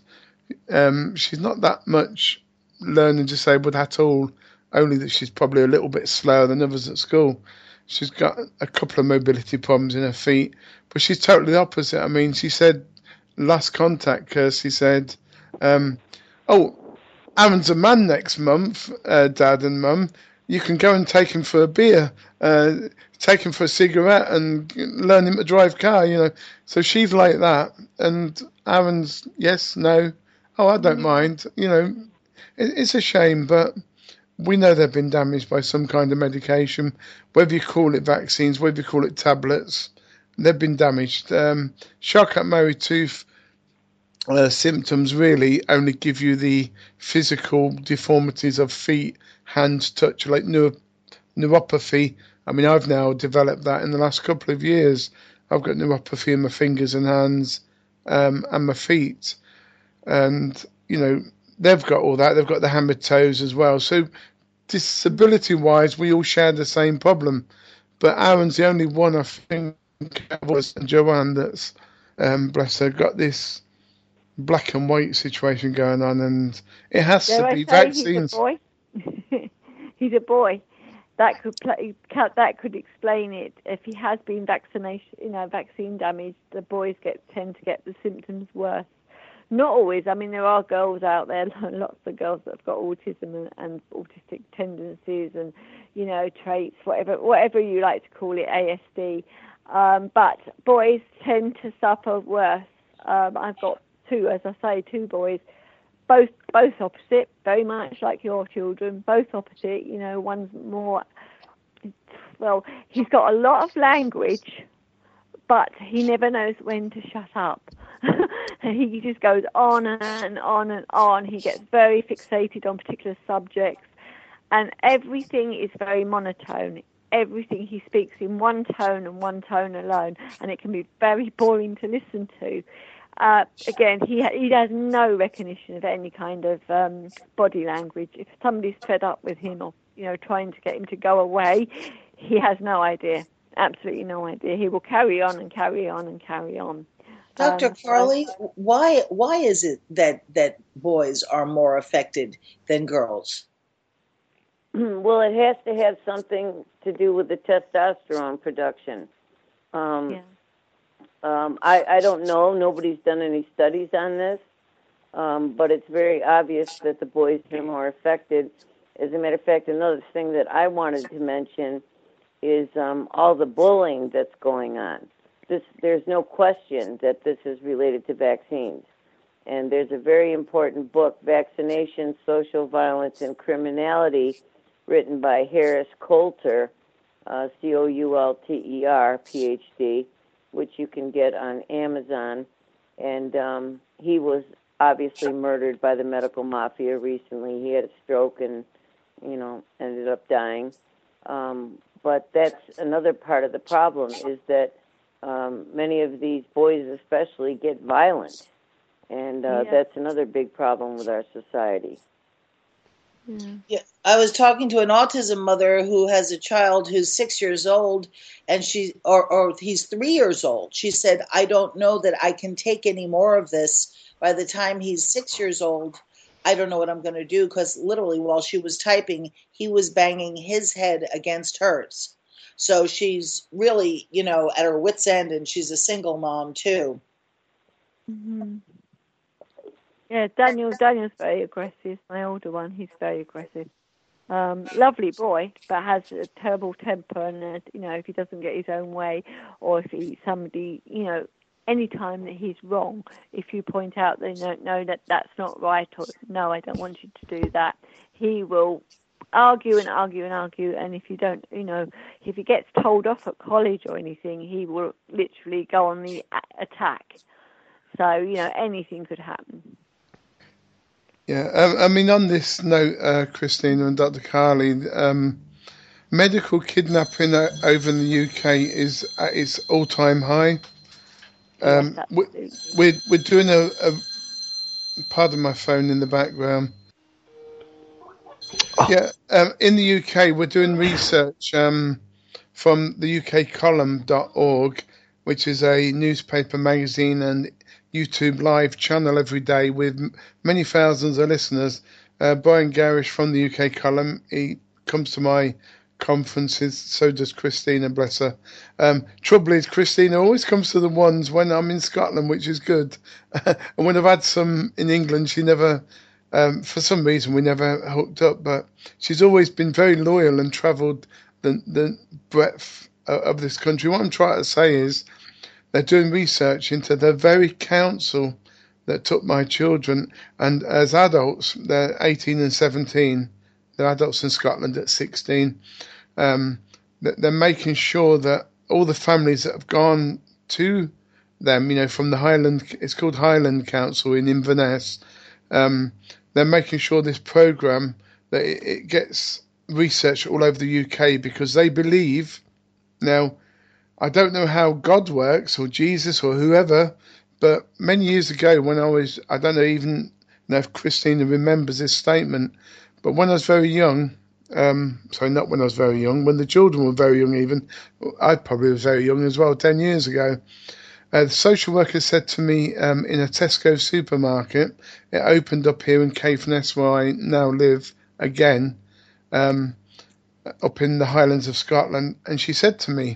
um, she's not that much learning disabled at all, only that she's probably a little bit slower than others at school. She's got a couple of mobility problems in her feet, but she's totally the opposite. I mean, she said, last contact, Kirsty said, um, oh, Aaron's a man next month, uh, Dad and Mum. You can go and take him for a beer, uh, take him for a cigarette, and learn him to drive car. You know, so she's like that, and Aaron's yes, no, oh, I don't mind. You know, it, it's a shame, but we know they've been damaged by some kind of medication, whether you call it vaccines, whether you call it tablets. They've been damaged. Um, Charcot-Marie tooth. Uh, symptoms really only give you the physical deformities of feet, hands, touch, like neur- neuropathy. I mean, I've now developed that in the last couple of years. I've got neuropathy in my fingers and hands um, and my feet. And, you know, they've got all that. They've got the hammered toes as well. So disability-wise, we all share the same problem. But Aaron's the only one, I think, and Joanne, that's, um, bless her, got this black and white situation going on, and it has Dare to I be say vaccines. He's a boy. He's a boy. That could play, that could explain it. If he has been vaccination, you know, vaccine damaged, the boys get tend to get the symptoms worse. Not always. I mean, there are girls out there, lots of girls that have got autism and, and autistic tendencies, and you know, traits, whatever, whatever you like to call it, A S D. Um, but boys tend to suffer worse. Um, I've got two, as I say, two boys, both both opposite, very much like your children, both opposite. You know, one's more, well, he's got a lot of language, but he never knows when to shut up. And he just goes on and on and on. He gets very fixated on particular subjects, and everything is very monotone. Everything he speaks in one tone and one tone alone, and it can be very boring to listen to. Uh, again, he he has no recognition of any kind of um, body language. If somebody's fed up with him, or you know, trying to get him to go away, he has no idea. Absolutely no idea. He will carry on and carry on and carry on. Doctor Um, Carly, why why is it that that boys are more affected than girls? Well, it has to have something to do with the testosterone production. Um, yeah. um, I, I don't know. Nobody's done any studies on this, um, but it's very obvious that the boys are more affected. As a matter of fact, another thing that I wanted to mention is um, all the bullying that's going on. This, there's no question that this is related to vaccines. And there's a very important book, Vaccination, Social Violence, and Criminality, written by Harris Coulter, uh, C O U L T E R, P H D, which you can get on Amazon. And um, he was obviously murdered by the medical mafia recently. He had a stroke and, you know, ended up dying. Um, but that's another part of the problem, is that um, many of these boys especially get violent. And uh, yeah. that's another big problem with our society. Yeah. Yeah, I was talking to an autism mother who has a child who's six years old, and she, or, or he's three years old. She said, "I don't know that I can take any more of this. By the time he's six years old, I don't know what I'm going to do," because literally while she was typing, he was banging his head against hers. So she's really, you know, at her wit's end, and she's a single mom too. Mm-hmm. Yeah, Daniel. Daniel's very aggressive. My older one, he's very aggressive. Um, lovely boy, but has a terrible temper, and uh, you know, if he doesn't get his own way, or if he somebody, you know, any time that he's wrong, if you point out they don't know that that's not right, or no, I don't want you to do that, he will argue and argue and argue. And if you don't, you know, if he gets told off at college or anything, he will literally go on the a- attack. So, you know, anything could happen. Yeah, um, I mean, on this note, uh, Christina and Doctor Carly, um, medical kidnapping uh, over in the U K is at its all-time high. Um, Yes, we, we're we're doing a, a pardon my phone in the background. Yeah, um, in the U K, we're doing research um, from the U K column dot org, which is a newspaper, magazine, and YouTube live channel every day with many thousands of listeners. Uh, Brian Garish from the U K column, he comes to my conferences, so does Christina, bless her. Um, trouble is, Christina always comes to the ones when I'm in Scotland, which is good. And when I've had some in England, she never, um, for some reason, we never hooked up, but she's always been very loyal and travelled the, the breadth of this country. What I'm trying to say is, they're doing research into the very council that took my children, and as adults, they're eighteen and seventeen. They're adults in Scotland at sixteen. Um, they're making sure that all the families that have gone to them, you know, from the Highland, it's called Highland Council in Inverness, um, they're making sure this programme, that it, it gets research all over the U K, because they believe, now, I don't know how God works or Jesus or whoever, but many years ago when I was, I don't know even know if Christina remembers this statement, but when I was very young, um, sorry, not when I was very young, when the children were very young even, I probably was very young as well, ten years ago, uh, the social worker said to me um, in a Tesco supermarket, it opened up here in Caithness where I now live again, um, up in the Highlands of Scotland, and she said to me,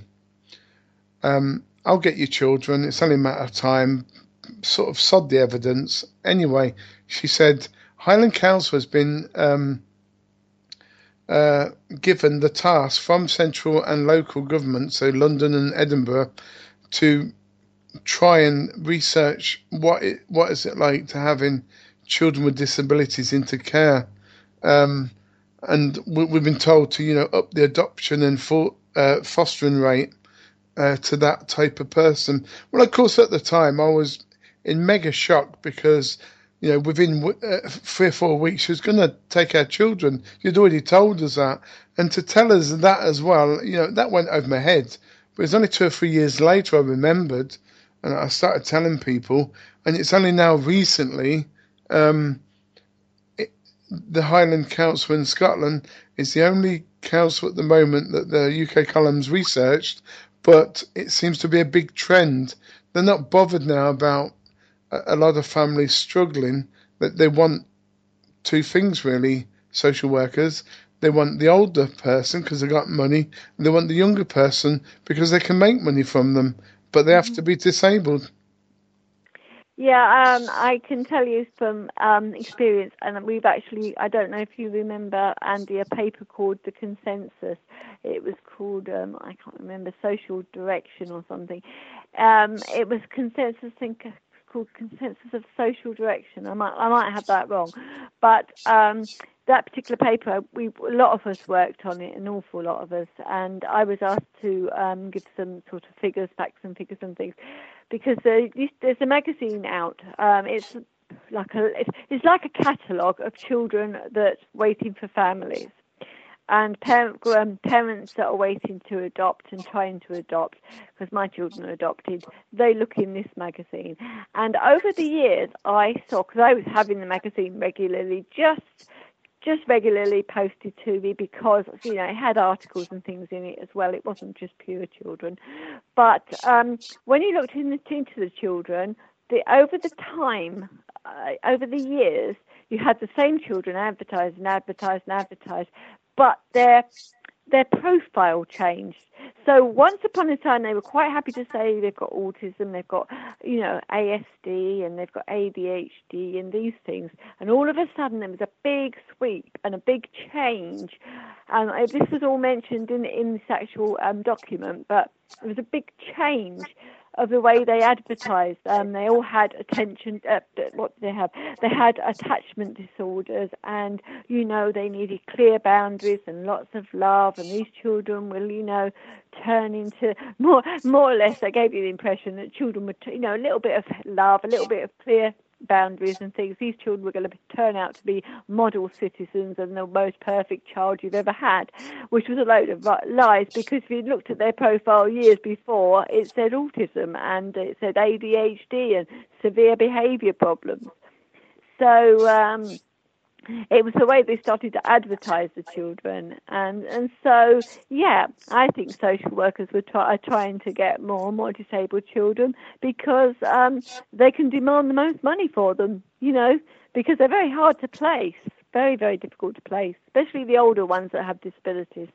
Um, I'll get your children. It's only a matter of time. Sort of sod the evidence. Anyway, she said, Highland Council has been um, uh, given the task from central and local government, so London and Edinburgh, to try and research what it, what is it like to having children with disabilities into care. Um, and we, we've been told to, you know, up the adoption and for, uh, fostering rate Uh, to that type of person. Well, of course, at the time, I was in mega shock because, you know, within uh, three or four weeks, she was going to take our children. You'd already told us that. And to tell us that as well, you know, that went over my head. But it was only two or three years later I remembered, and I started telling people. And it's only now recently, um, it, the Highland Council in Scotland is the only council at the moment that the U K columns researched. But it seems to be a big trend. They're not bothered now about a, a lot of families struggling. That they want two things really, social workers. They want the older person because they got money, and they want the younger person because they can make money from them, but they have to be disabled. Yeah, um, I can tell you from um, experience, and we've actually, I don't know if you remember, Andy, a paper called The Consensus. It was called, um, I can't remember, Social Direction or something. Um, it was Consensus, I think, called Consensus of Social Direction. I might, I might have that wrong. But um, that particular paper, we a lot of us worked on it, an awful lot of us, and I was asked to um, give some sort of figures, facts and figures and things, because there, there's a magazine out. Um, it's like a it's like a catalogue of children that's waiting for families, and parent, um, parents that are waiting to adopt and trying to adopt. Because my children are adopted, they look in this magazine. And over the years, I saw, because I was having the magazine regularly, just just regularly posted to me, because, you know, it had articles and things in it as well. It wasn't just pure children. But um, when you looked in the, into the children, the, over the time, uh, over the years, you had the same children advertised and advertised and advertised, but their their profile changed. So once upon a time, they were quite happy to say they've got autism, they've got, you know, A S D, and they've got A D H D and these things. And all of a sudden, there was a big sweep and a big change. And um, this was all mentioned in, in this actual um, document, but it was a big change of the way they advertised. Um, they all had attention, uh, what did they have? They had attachment disorders, and, you know, they needed clear boundaries and lots of love, and these children will, you know, turn into, more more or less, they gave you the impression that children would, you know, a little bit of love, a little bit of clear boundaries and things. These children were going to turn out to be model citizens and the most perfect child you've ever had, which was a load of lies, because if you looked at their profile years before, it said autism and it said A D H D and severe behaviour problems. So um, it was the way they started to advertise the children, and and so yeah, I think social workers were try, are trying to get more and more disabled children, because um, they can demand the most money for them, you know, because they're very hard to place, very very difficult to place, especially the older ones that have disabilities.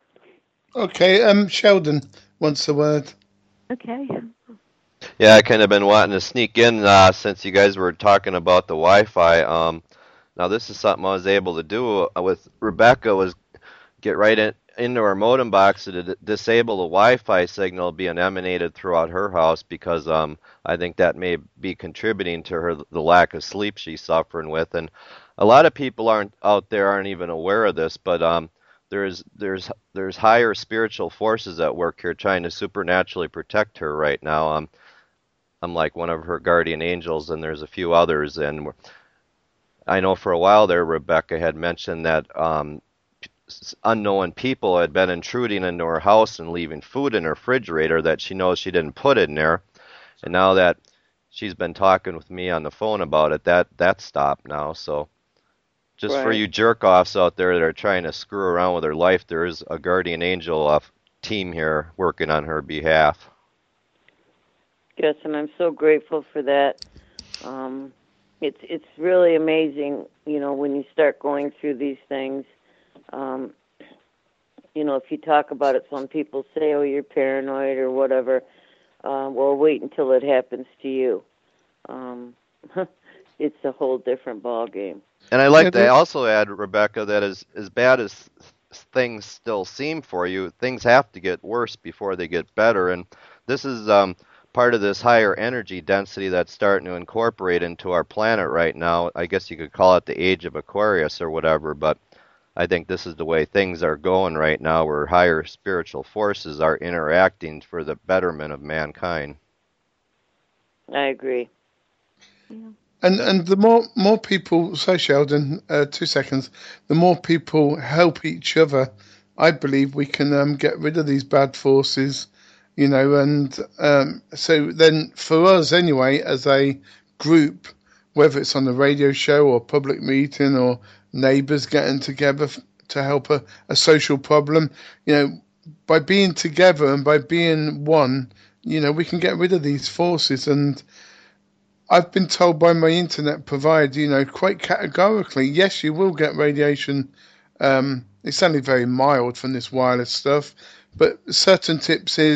Okay, um, Sheldon wants a word. Okay. Yeah, I kind of been wanting to sneak in uh, since you guys were talking about the Wi-Fi. Um, Now, this is something I was able to do with Rebecca, was get right in, into her modem box to d- disable the Wi-Fi signal being emanated throughout her house, because um, I think that may be contributing to her the lack of sleep she's suffering with. And a lot of people aren't out there aren't even aware of this, but um, there's there's there's higher spiritual forces at work here trying to supernaturally protect her right now. Um, I'm like one of her guardian angels, and there's a few others, and we're, I know for a while there, Rebecca had mentioned that um, unknown people had been intruding into her house and leaving food in her refrigerator that she knows she didn't put in there. And now that she's been talking with me on the phone about it, that that stopped now. So just right. For you jerk-offs out there that are trying to screw around with her life, there is a guardian angel uh, team here working on her behalf. Yes, and I'm so grateful for that. Um, It's it's really amazing, you know, when you start going through these things. Um, you know, if you talk about it, some people say, oh, you're paranoid or whatever. Uh, well, wait until it happens to you. Um, it's a whole different ballgame. And I like to also add, Rebecca, that as, as bad as things still seem for you, things have to get worse before they get better. And this is... Um, part of this higher energy density that's starting to incorporate into our planet right now. I guess you could call it the age of Aquarius or whatever, but I think this is the way things are going right now, where higher spiritual forces are interacting for the betterment of mankind. I agree. Yeah. And and the more more people, so Sheldon, uh, two seconds, the more people help each other, I believe we can um, get rid of these bad forces. You know, and um, so then for us anyway, as a group, whether it's on the radio show or public meeting or neighbours getting together to help a, a social problem, you know, by being together and by being one, you know, we can get rid of these forces. And I've been told by my internet provider, you know, quite categorically, yes, you will get radiation. Um, it's only very mild from this wireless stuff, but certain tips is,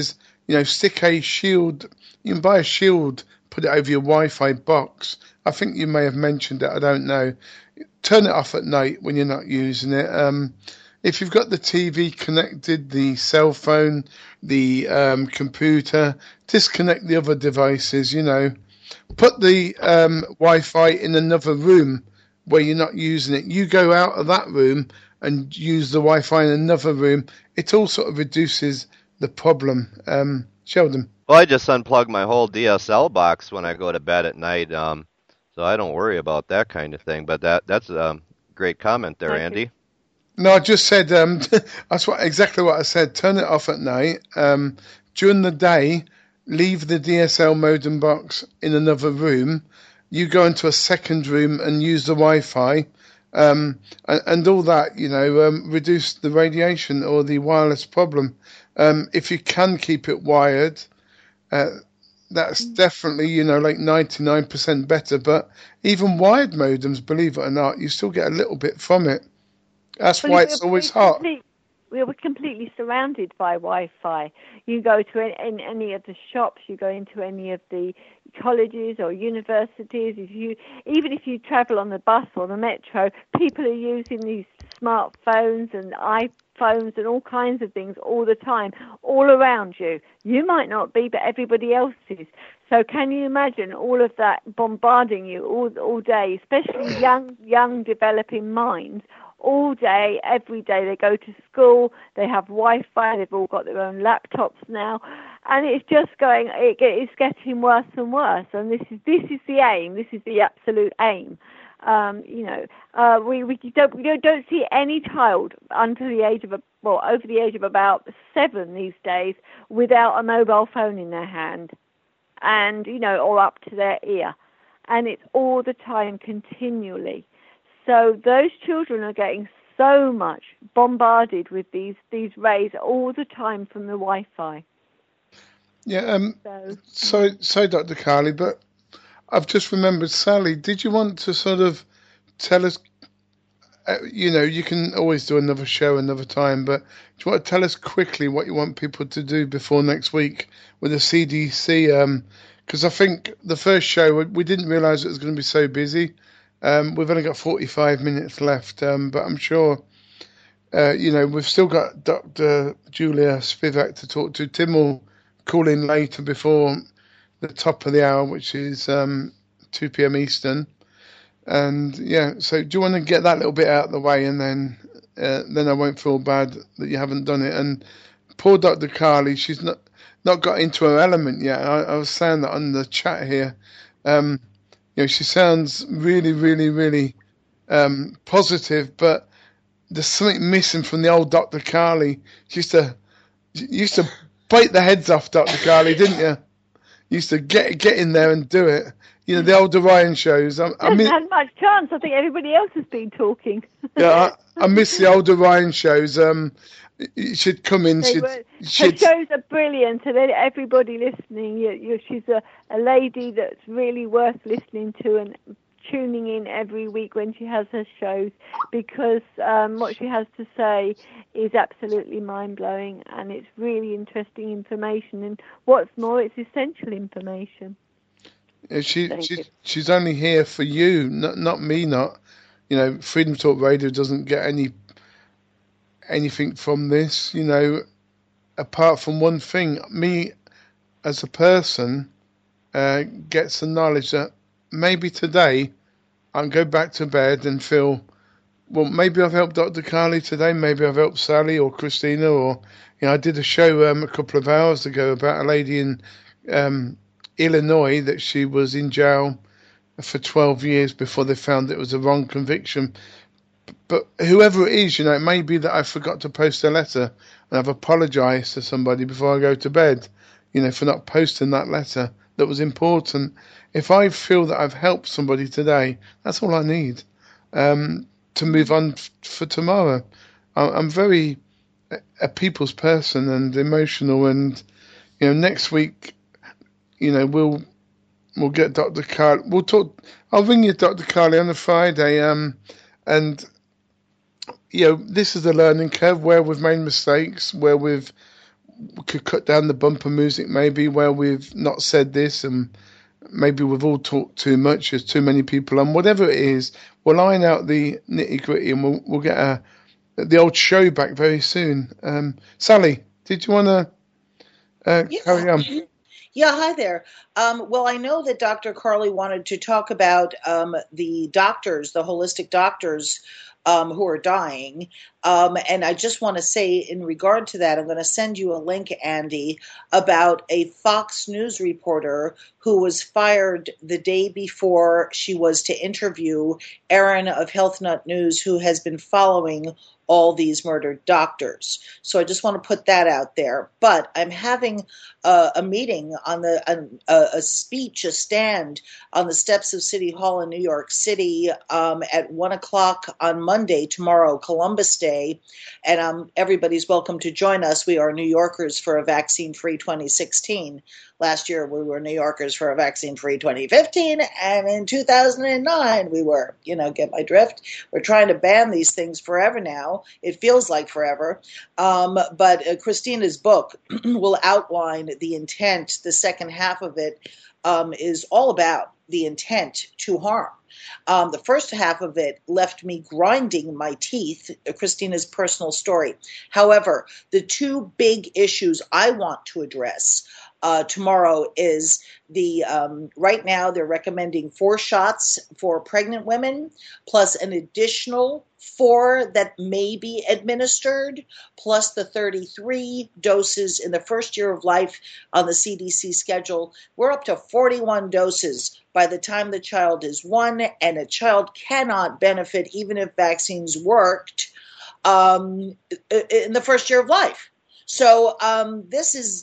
you know, stick a shield. You can buy a shield, put it over your Wi-Fi box. I think you may have mentioned it. I don't know. Turn it off at night when you're not using it. Um, if you've got the T V connected, the cell phone, the um, computer, disconnect the other devices. You know, put the um, Wi-Fi in another room where you're not using it. You go out of that room and use the Wi-Fi in another room. It all sort of reduces the problem. Um, Sheldon. Well, I just unplug my whole D S L box when I go to bed at night, um, so I don't worry about that kind of thing. But that that's a great comment there, Thank you. Andy. No, I just said um, that's what exactly what I said. Turn it off at night. Um, during the day, leave the D S L modem box in another room. You go into a second room and use the Wi-Fi, um, and, and all that. You know, um, reduce the radiation or the wireless problem. Um, if you can keep it wired, uh, that's definitely, you know, like ninety-nine percent better. But even wired modems, believe it or not, you still get a little bit from it. That's Well, why we're- it's always we're hot. complete- We were completely surrounded by Wi-Fi. You go to any, in any of the shops, you go into any of the colleges or universities. If you, even if you travel on the bus or the metro, people are using these smartphones and iPhones and all kinds of things all the time, all around you. You might not be, but everybody else is. So can you imagine all of that bombarding you all all day, especially young, young developing minds? All day, every day, they go to school, they have Wi-Fi, they've all got their own laptops now, and it's just going, it, it's getting worse and worse, and this is this is the aim, this is the absolute aim. Um, you know, uh, we, we don't we don't, don't see any child under the age of, a, well, over the age of about seven these days without a mobile phone in their hand, and, you know, or up to their ear, and it's all the time, continually. So those children are getting so much bombarded with these, these rays all the time from the Wi-Fi. Yeah. Um. So, So, so Doctor Carley, but I've just remembered, Sally. Did you want to sort of tell us? Uh, you know, you can always do another show another time, but do you want to tell us quickly what you want people to do before next week with the C D C? Um, because I think the first show we- we didn't realise it was going to be so busy. Um, we've only got forty-five minutes left, um, but I'm sure, uh, you know, we've still got Doctor Julia Spivak to talk to. Tim will call in later before the top of the hour, which is um, two p.m. Eastern. And yeah, so do you want to get that little bit out of the way, and then uh, then I won't feel bad that you haven't done it. And poor Doctor Carley, she's not not got into her element yet. I, I was saying that on the chat here. Um, You know, she sounds really, really, really um, positive, but there's something missing from the old Doctor Carley. She used to you used to bite the heads off Doctor Carley, didn't you? You used to get get in there and do it. You know, the old Orion shows. I, I hasn't mean, had much chance. I think everybody else has been talking. yeah, I, I miss the old Orion shows. Um, she'd come in. They She'd, were, her she'd shows are brilliant, and then everybody listening, you, you, she's a, a lady that's really worth listening to and tuning in every week when she has her shows, because um, what she has to say is absolutely mind-blowing, and it's really interesting information, and what's more, it's essential information. Yeah, she Thank she you. she's only here for you, not not me. Not, you know, Freedom Talk Radio doesn't get any anything from this. You know, apart from one thing, me as a person uh, gets the knowledge that maybe today I'll go back to bed and feel, well, maybe I've helped Doctor Carley today. Maybe I've helped Sally or Christina, or you know, I did a show um, a couple of hours ago about a lady in um, Illinois that she was in jail for twelve years before they found it was a wrong conviction. But whoever it is, you know, it may be that I forgot to post a letter and I've apologised to somebody before I go to bed, you know, for not posting that letter that was important. If I feel that I've helped somebody today, that's all I need um, to move on f- for tomorrow. I- I'm very a a people's person and emotional, and you know, next week, you know, we'll we'll get Doctor Carley. We'll talk. I'll ring you, Doctor Carley, on a Friday. Um, and you know, this is a learning curve where we've made mistakes, where we've we could cut down the bumper music maybe where we've not said this, and maybe we've all talked too much. There's too many people on. Whatever it is, we'll iron out the nitty gritty, and we'll we'll get a, the old show back very soon. Um, Sally, did you want to uh, Yeah. carry on? Yeah, hi there. Um, well, I know that Doctor Carly wanted to talk about um, the doctors, the holistic doctors um, who are dying. Um, and I just want to say in regard to that, I'm going to send you a link, Andy, about a Fox News reporter who was fired the day before she was to interview Erin of Health Nut News, who has been following all these murdered doctors. So I just want to put that out there. But I'm having uh, a meeting on the a, a speech, a stand on the steps of City Hall in New York City um, at one o'clock on Monday, tomorrow, Columbus Day, and um, everybody's welcome to join us. We are New Yorkers for a vaccine-free twenty sixteen. Last year, we were New Yorkers for a vaccine-free twenty fifteen, and in two thousand nine, we were, you know, get my drift? We're trying to ban these things forever now. It feels like forever. Um, but uh, Christina's book will outline the intent. The second half of it um, is all about the intent to harm. Um, the first half of it left me grinding my teeth, uh, Christina's personal story. However, the two big issues I want to address Uh, tomorrow is the, um, right now they're recommending four shots for pregnant women, plus an additional four that may be administered, plus the thirty-three doses in the first year of life on the C D C schedule. We're up to forty-one doses by the time the child is one, and a child cannot benefit, even if vaccines worked, um, in the first year of life. So um, this is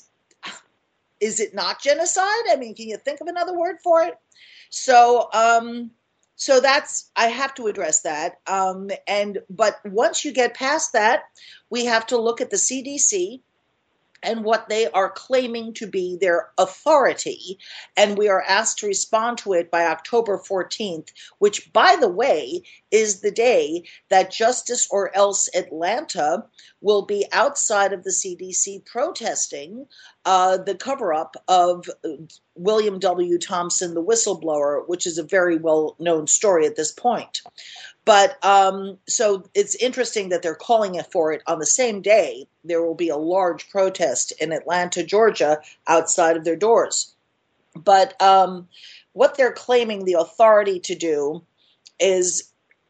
Is it not genocide? I mean, can you think of another word for it? So, um, so that's, I have to address that. Um, and, but once you get past that, we have to look at the C D C and what they are claiming to be their authority. And we are asked to respond to it by October fourteenth, which, by the way, is the day that Justice or Else Atlanta will be outside of the C D C protesting uh, the cover-up of William W. Thompson, the whistleblower, which is a very well-known story at this point. But um, so it's interesting that they're calling it for it on the same day. There will be a large protest in Atlanta, Georgia, outside of their doors. But um, what they're claiming the authority to do is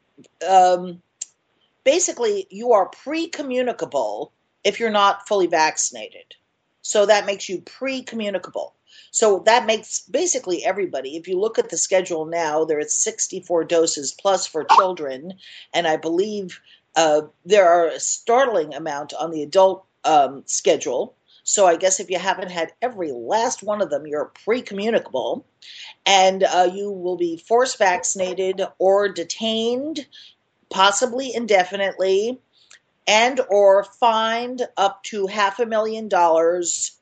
um, basically you are pre-communicable if you're not fully vaccinated. So that makes you pre-communicable. So that makes basically everybody, if you look at the schedule now, there are sixty-four doses plus for children, and I believe uh, there are a startling amount on the adult um, schedule. So I guess if you haven't had every last one of them, you're pre-communicable, and uh, you will be force vaccinated or detained, possibly indefinitely, and or fined up to half a million dollars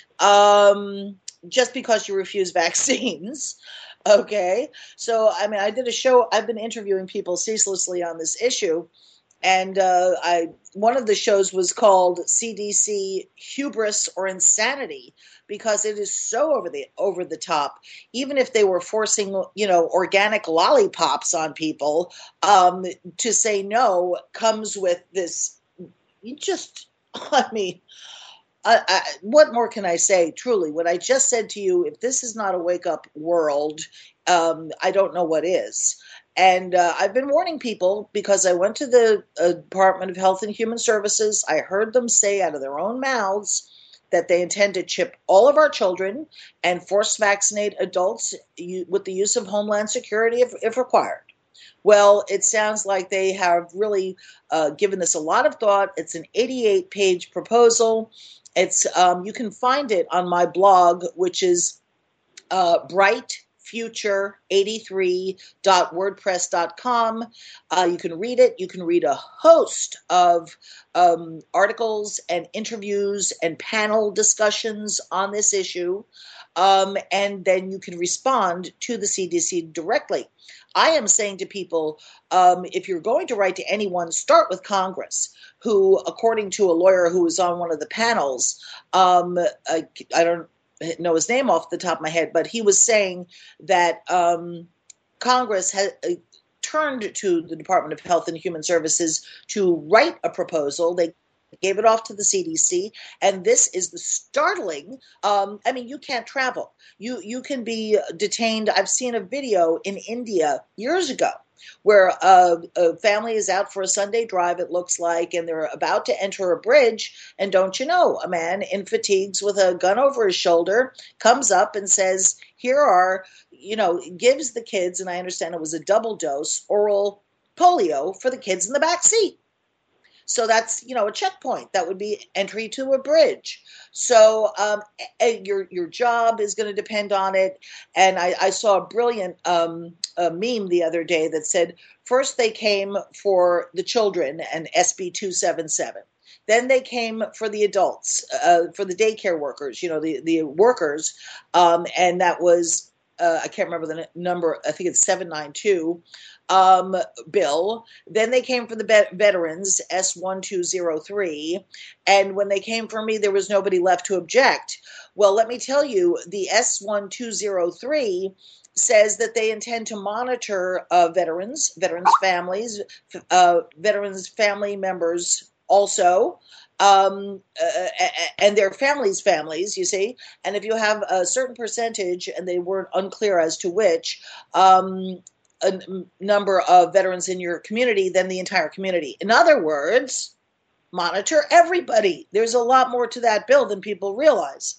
um, just because you refuse vaccines. Okay. So, I mean, I did a show, I've been interviewing people ceaselessly on this issue. And uh, I one of the shows was called C D C Hubris or Insanity, because it is so over the over the top. Even if they were forcing, you know, organic lollipops on people, um, to say no comes with this. You just, I mean, I, I, what more can I say? Truly, what I just said to you, if this is not a wake up world, um, I don't know what is. And uh, I've been warning people because I went to the uh, Department of Health and Human Services. I heard them say out of their own mouths that they intend to chip all of our children and force vaccinate adults with the use of Homeland Security if, if required. Well, it sounds like they have really uh, given this a lot of thought. It's an eighty-eight page proposal. It's um, you can find it on my blog, which is uh, bright future eighty-three dot wordpress dot com. Uh, you can read it. You can read a host of um, articles and interviews and panel discussions on this issue. Um, and then you can respond to the C D C directly. I am saying to people, um, if you're going to write to anyone, start with Congress, who, according to a lawyer who was on one of the panels, um, I, I don't know his name off the top of my head, but he was saying that um, Congress had uh, turned to the Department of Health and Human Services to write a proposal. They gave it off to the C D C, and this is the startling. Um, I mean, you can't travel. You you can be detained. I've seen a video in India years ago where a, a family is out for a Sunday drive, it looks like, and they're about to enter a bridge, and don't you know, a man in fatigues with a gun over his shoulder comes up and says, here are, you know, gives the kids, and I understand it was a double dose, oral polio for the kids in the back seat. So that's, you know, a checkpoint. That would be entry to a bridge. So um, your your job is going to depend on it. And I, I saw a brilliant um, a meme the other day that said, first they came for the children and S B two seventy-seven. Then they came for the adults, uh, for the daycare workers, you know, the, the workers. Um, and that was, uh, I can't remember the number, I think it's seven ninety-two. Um, bill. Then they came for the be- veterans, S one two zero three. And when they came for me, there was nobody left to object. Well, let me tell you, the S one two zero three says that they intend to monitor uh, veterans, veterans' families, uh, veterans' family members also, um, uh, and their families' families, you see. And if you have a certain percentage, and they weren't unclear as to which, um, a number of veterans in your community, then the entire community. In other words, monitor everybody. There's a lot more to that bill than people realize.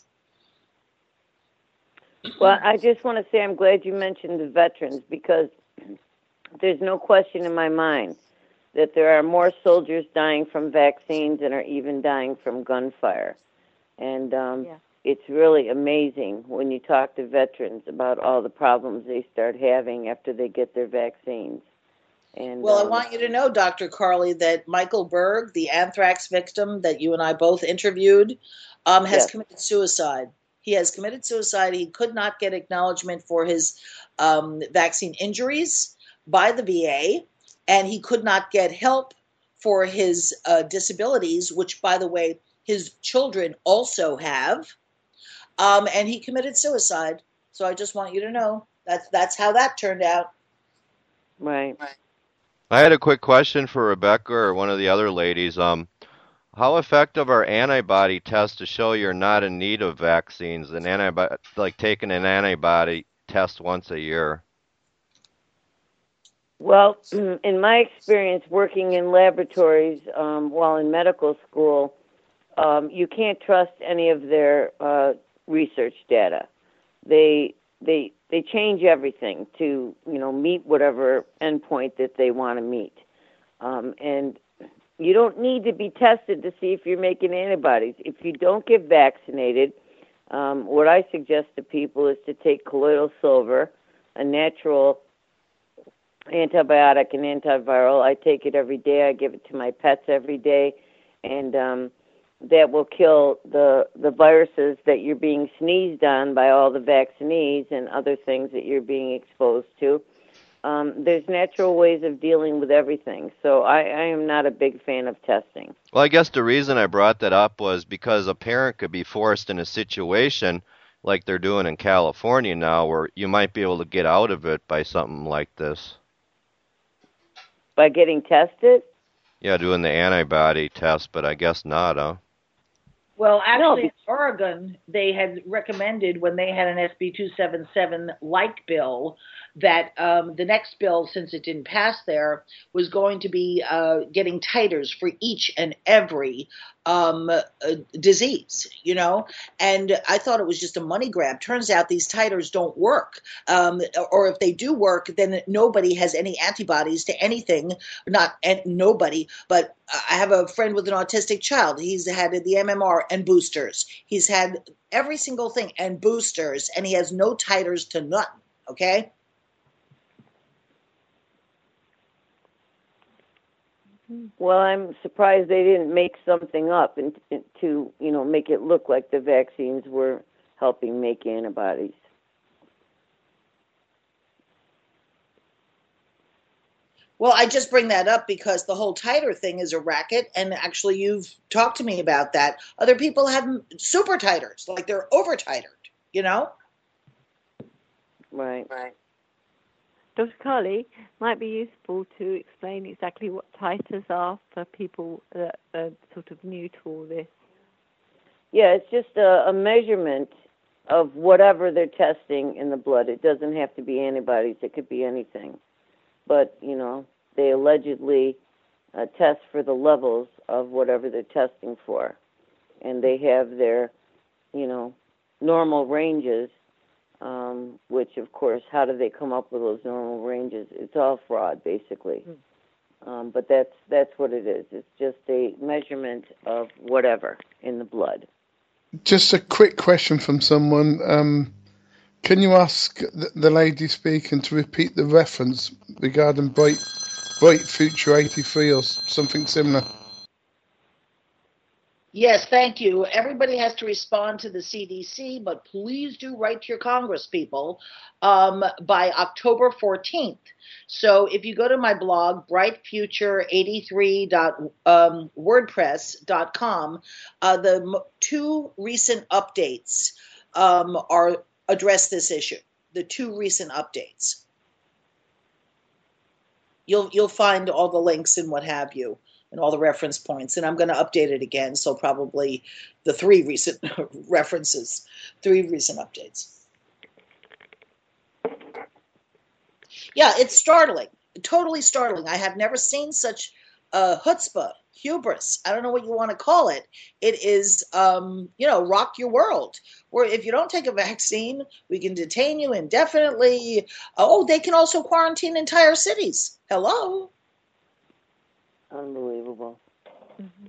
Well, I just want to say I'm glad you mentioned the veterans, because there's no question in my mind that there are more soldiers dying from vaccines than are even dying from gunfire. And um, yeah. It's really amazing when you talk to veterans about all the problems they start having after they get their vaccines. And well, um, I want you to know, Doctor Carley, that Michael Berg, the anthrax victim that you and I both interviewed, um, has yes. committed suicide. He has committed suicide. He could not get acknowledgement for his um, vaccine injuries by the V A, and he could not get help for his uh, disabilities, which, by the way, his children also have. Um, and he committed suicide. So I just want you to know that's that's how that turned out. Right. I had a quick question for Rebecca or one of the other ladies. Um, how effective are antibody tests to show you're not in need of vaccines? An antibody, like taking an antibody test once a year. Well, in my experience working in laboratories um, while in medical school, um, you can't trust any of their uh, research data. They they they change everything to, you know, meet whatever endpoint that they want to meet. Um, and you don't need to be tested to see if you're making antibodies. If you don't get vaccinated, um, what I suggest to people is to take colloidal silver, a natural antibiotic and antiviral. I take it every day. I give it to my pets every day. And um, that will kill the the viruses that you're being sneezed on by all the vaccinees and other things that you're being exposed to. Um, there's natural ways of dealing with everything. So I, I am not a big fan of testing. Well, I guess the reason I brought that up was because a parent could be forced in a situation like they're doing in California now where you might be able to get out of it by something like this. By getting tested? Yeah, doing the antibody test, but I guess not, huh? Well, actually, in Oregon, they had recommended when they had an S B two seventy-seven like bill that um, the next bill, since it didn't pass there, was going to be uh, getting titers for each and every um, uh, disease, you know? And I thought it was just a money grab. Turns out these titers don't work. Um, or if they do work, then nobody has any antibodies to anything. Not nobody, but I have a friend with an autistic child. He's had the M M R and boosters. He's had every single thing and boosters, and he has no titers to nothing. Okay? Well, I'm surprised they didn't make something up and, and to, you know, make it look like the vaccines were helping make antibodies. Well, I just bring that up because the whole titer thing is a racket, and actually you've talked to me about that. Other people have super titers, like they're over titered, you know? Right. Right. Doctor Carley, might be useful to explain exactly what titers are for people that are sort of new to all this. Yeah, it's just a, a measurement of whatever they're testing in the blood. It doesn't have to be antibodies. It could be anything. But, you know, they allegedly uh, test for the levels of whatever they're testing for. And they have their, you know, normal ranges. Um, which, of course, how do they come up with those normal ranges? It's all fraud, basically. Mm. Um, but that's that's what it is. It's just a measurement of whatever in the blood. Just a quick question from someone. Um, can you ask the, the lady speaking to repeat the reference regarding Bright, Bright Future eighty-three or something similar? Yes, thank you. Everybody has to respond to the C D C, but please do write to your Congress people um, by October fourteenth. So if you go to my blog, bright future eighty-three dot wordpress dot com, uh, the m- two recent updates um, are address this issue. The two recent updates. You'll you'll find all the links and what have you, and all the reference points, and I'm going to update it again, so probably the three recent references, three recent updates. Yeah, it's startling, totally startling. I have never seen such uh, chutzpah, hubris, I don't know what you want to call it. It is, um, you know, rock your world, where if you don't take a vaccine, we can detain you indefinitely. Oh, they can also quarantine entire cities. Hello? Unbelievable. Mm-hmm.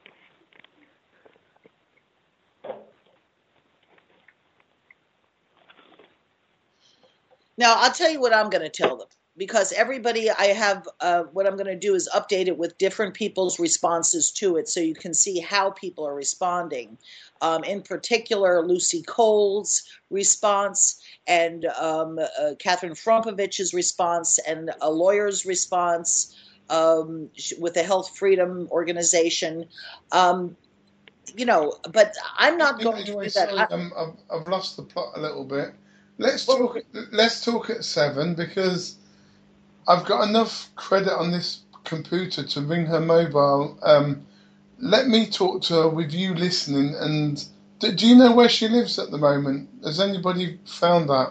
Now, I'll tell you what I'm going to tell them, because everybody I have, uh, what I'm going to do is update it with different people's responses to it so you can see how people are responding. Um, in particular, Lucy Cole's response and um, uh, Catherine Frompovich's response and a lawyer's response um, with the Health Freedom Organization. Um, you know, but I'm not going anyway, to do that. Sorry, um, I've, I've lost the plot a little bit. Let's talk. Let's talk at seven, because I've got enough credit on this computer to ring her mobile. Um, let me talk to her with you listening. And do, do you know where she lives at the moment? Has anybody found that?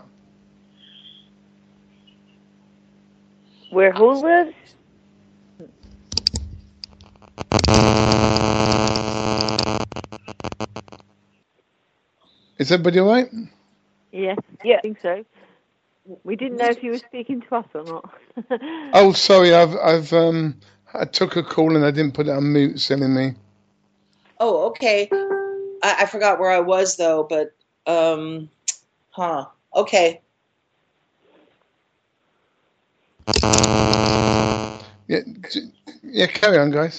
Where who lives? Is everybody all right? Yes, Yeah. I think so. We didn't know if you were speaking to us or not. Oh, sorry, I've I've um I took a call and I didn't put it on mute, silly me. Oh, okay. I, I forgot where I was though, but um, huh? Okay. Yeah, yeah. Carry on, guys.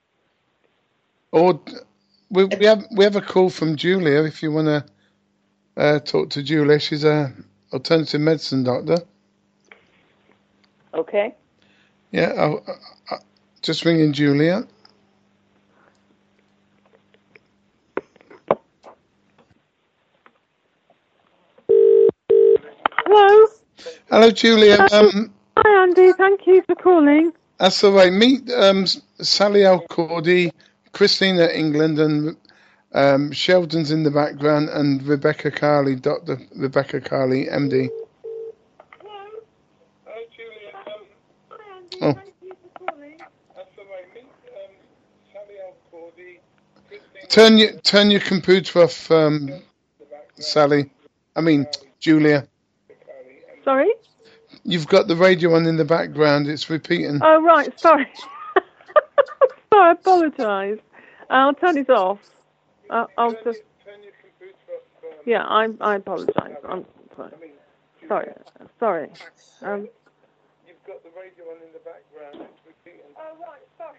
Or we we have we have a call from Julia. If you want to uh, talk to Julia, she's a alternative medicine doctor. Okay. Yeah, I'll, I'll, just ringing Julia. Hello. Hello, Julia. Um, Hi, Andy. Thank you for calling. That's all right. Meet um, Sally Al-Cordy, Christina England, and um, Sheldon's in the background, and Rebecca Carley, Doctor Rebecca Carley, M D. Hello. Hello, Julia. Um, Hi, Andy. oh. Thank you for calling. That's all right. Meet um, Sally Al-Cordy, Christina. Turn your turn your computer off, um, Sally. I mean, Julia. Sorry? You've got the radio on in the background. It's repeating. Oh, right. Sorry. Sorry, I apologise. I'll turn it off. Uh, I'll just... Yeah, I I apologise. I'm sorry. sorry, sorry. Um, You've got the radio on in the background. It's repeating. Oh, right, sorry.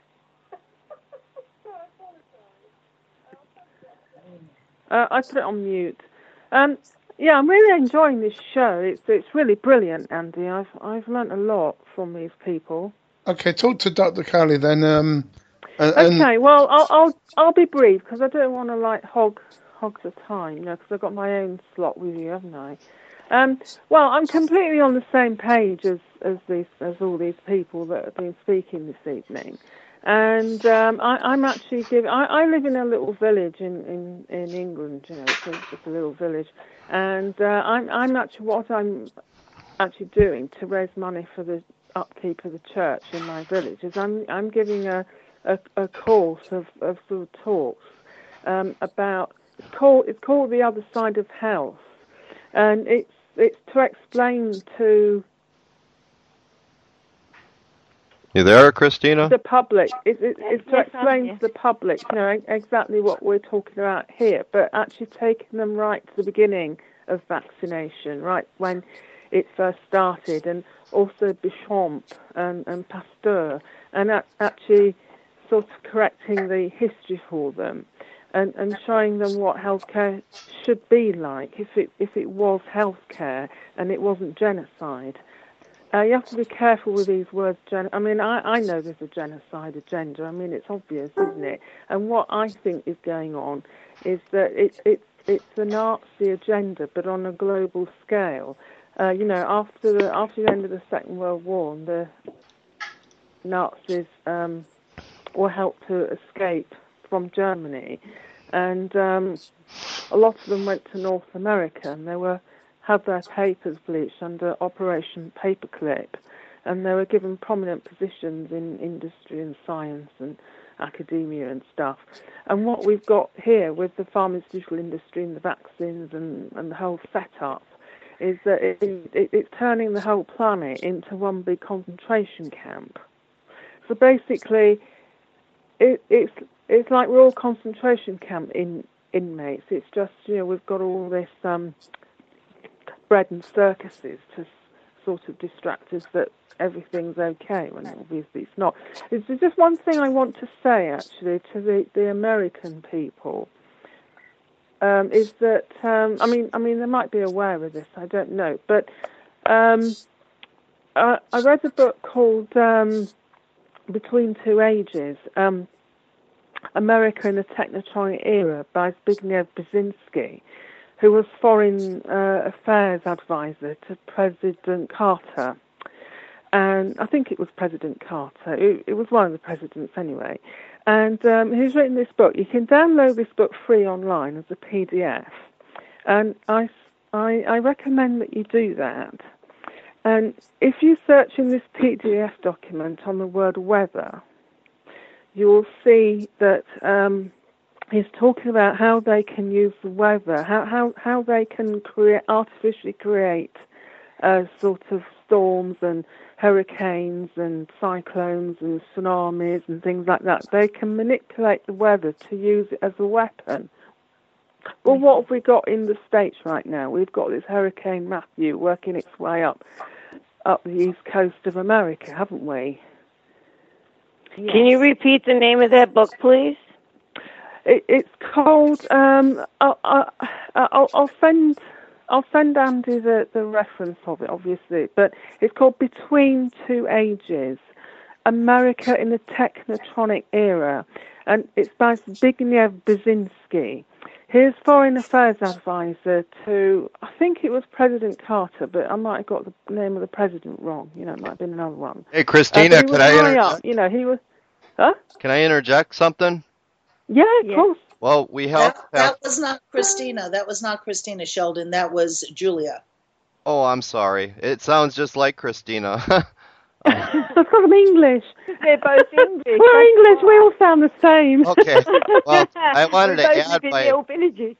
uh, I put it on mute. Um, yeah, I'm really enjoying this show. It's it's really brilliant, Andy. I've I've learnt a lot from these people. Okay, talk to Doctor Cowley then. Um, and, Okay, well, I'll I'll I'll be brief because I don't want to like hog hog the time, you know, because I've got my own slot with you, haven't I? Um, well, I'm completely on the same page as as these as all these people that have been speaking this evening, and um, I, I'm actually giving. I, I live in a little village in, in, in England, you know, it's just a little village, and uh, I'm I'm actually what I'm actually doing to raise money for the upkeep of the church in my village is I'm I'm giving a a, a course of, of sort of talks um, about it's called it's called The Other Side of Health, and it's it's to explain to You there, Christina? the public. It, it, it's to Yes, I'm explain here. to the public, you know, exactly what we're talking about here, but actually taking them right to the beginning of vaccination, right when it first started, and also Béchamp and, and Pasteur, and a- actually sort of correcting the history for them, and, and showing them what healthcare should be like if it if it was healthcare and it wasn't genocide. Uh, you have to be careful with these words. Gen- I mean, I, I know there's a genocide agenda. I mean, it's obvious, isn't it? And what I think is going on is that it, it, it's a Nazi agenda, but on a global scale. Uh, you know, after the after the end of the Second World War, the Nazis um, were helped to escape from Germany, and um, a lot of them went to North America, and they were had their papers bleached under Operation Paperclip, and they were given prominent positions in industry and science and academia and stuff. And what we've got here with the pharmaceutical industry and the vaccines and, and the whole setup is that it, it, it's turning the whole planet into one big concentration camp. So basically, it, it's it's like we're all concentration camp in, inmates. It's just, you know, we've got all this um, bread and circuses to s- sort of distract us that everything's okay when obviously it's not. There's just one thing I want to say actually to the, the American people. Um, is that um, I mean I mean they might be aware of this, I don't know, but um, I, I read a book called um, Between Two Ages, um, America in the Technotronic Era by Zbigniew Brzezinski, who was Foreign uh, Affairs Advisor to President Carter. And I think it was President Carter. It, it was one of the presidents anyway. And um, he's written this book. You can download this book free online as a P D F. And I, I, I recommend that you do that. And if you search in this P D F document on the word weather, you will see that um, he's talking about how they can use the weather, how how, how they can create artificially create uh, sort of storms and hurricanes and cyclones and tsunamis and things like that. They can manipulate the weather to use it as a weapon. Well, what have we got in the States right now? We've got this Hurricane Matthew working its way up up the east coast of America, haven't we? Yes. Can you repeat the name of that book, please? It, it's called. Um, I'll, I'll, I'll I'll send. I'll send Andy the, the reference of it, obviously, but it's called Between Two Ages, America in the Technotronic Era, and it's by Zbigniew Brzezinski. He's Foreign Affairs Advisor to, I think it was President Carter, but I might have got the name of the president wrong. You know, it might have been another one. Hey, Christina, uh, could I high interject? up, you know, he was, huh? Can I interject something? Yeah, of Yeah. course. Well, we help. That, that was not Christina. That was not Christina Sheldon. That was Julia. Oh, I'm sorry. It sounds just like Christina. I've got them English. They're both English. We're English. We all sound the same. Okay. Well, I wanted we to both add live in by little villages.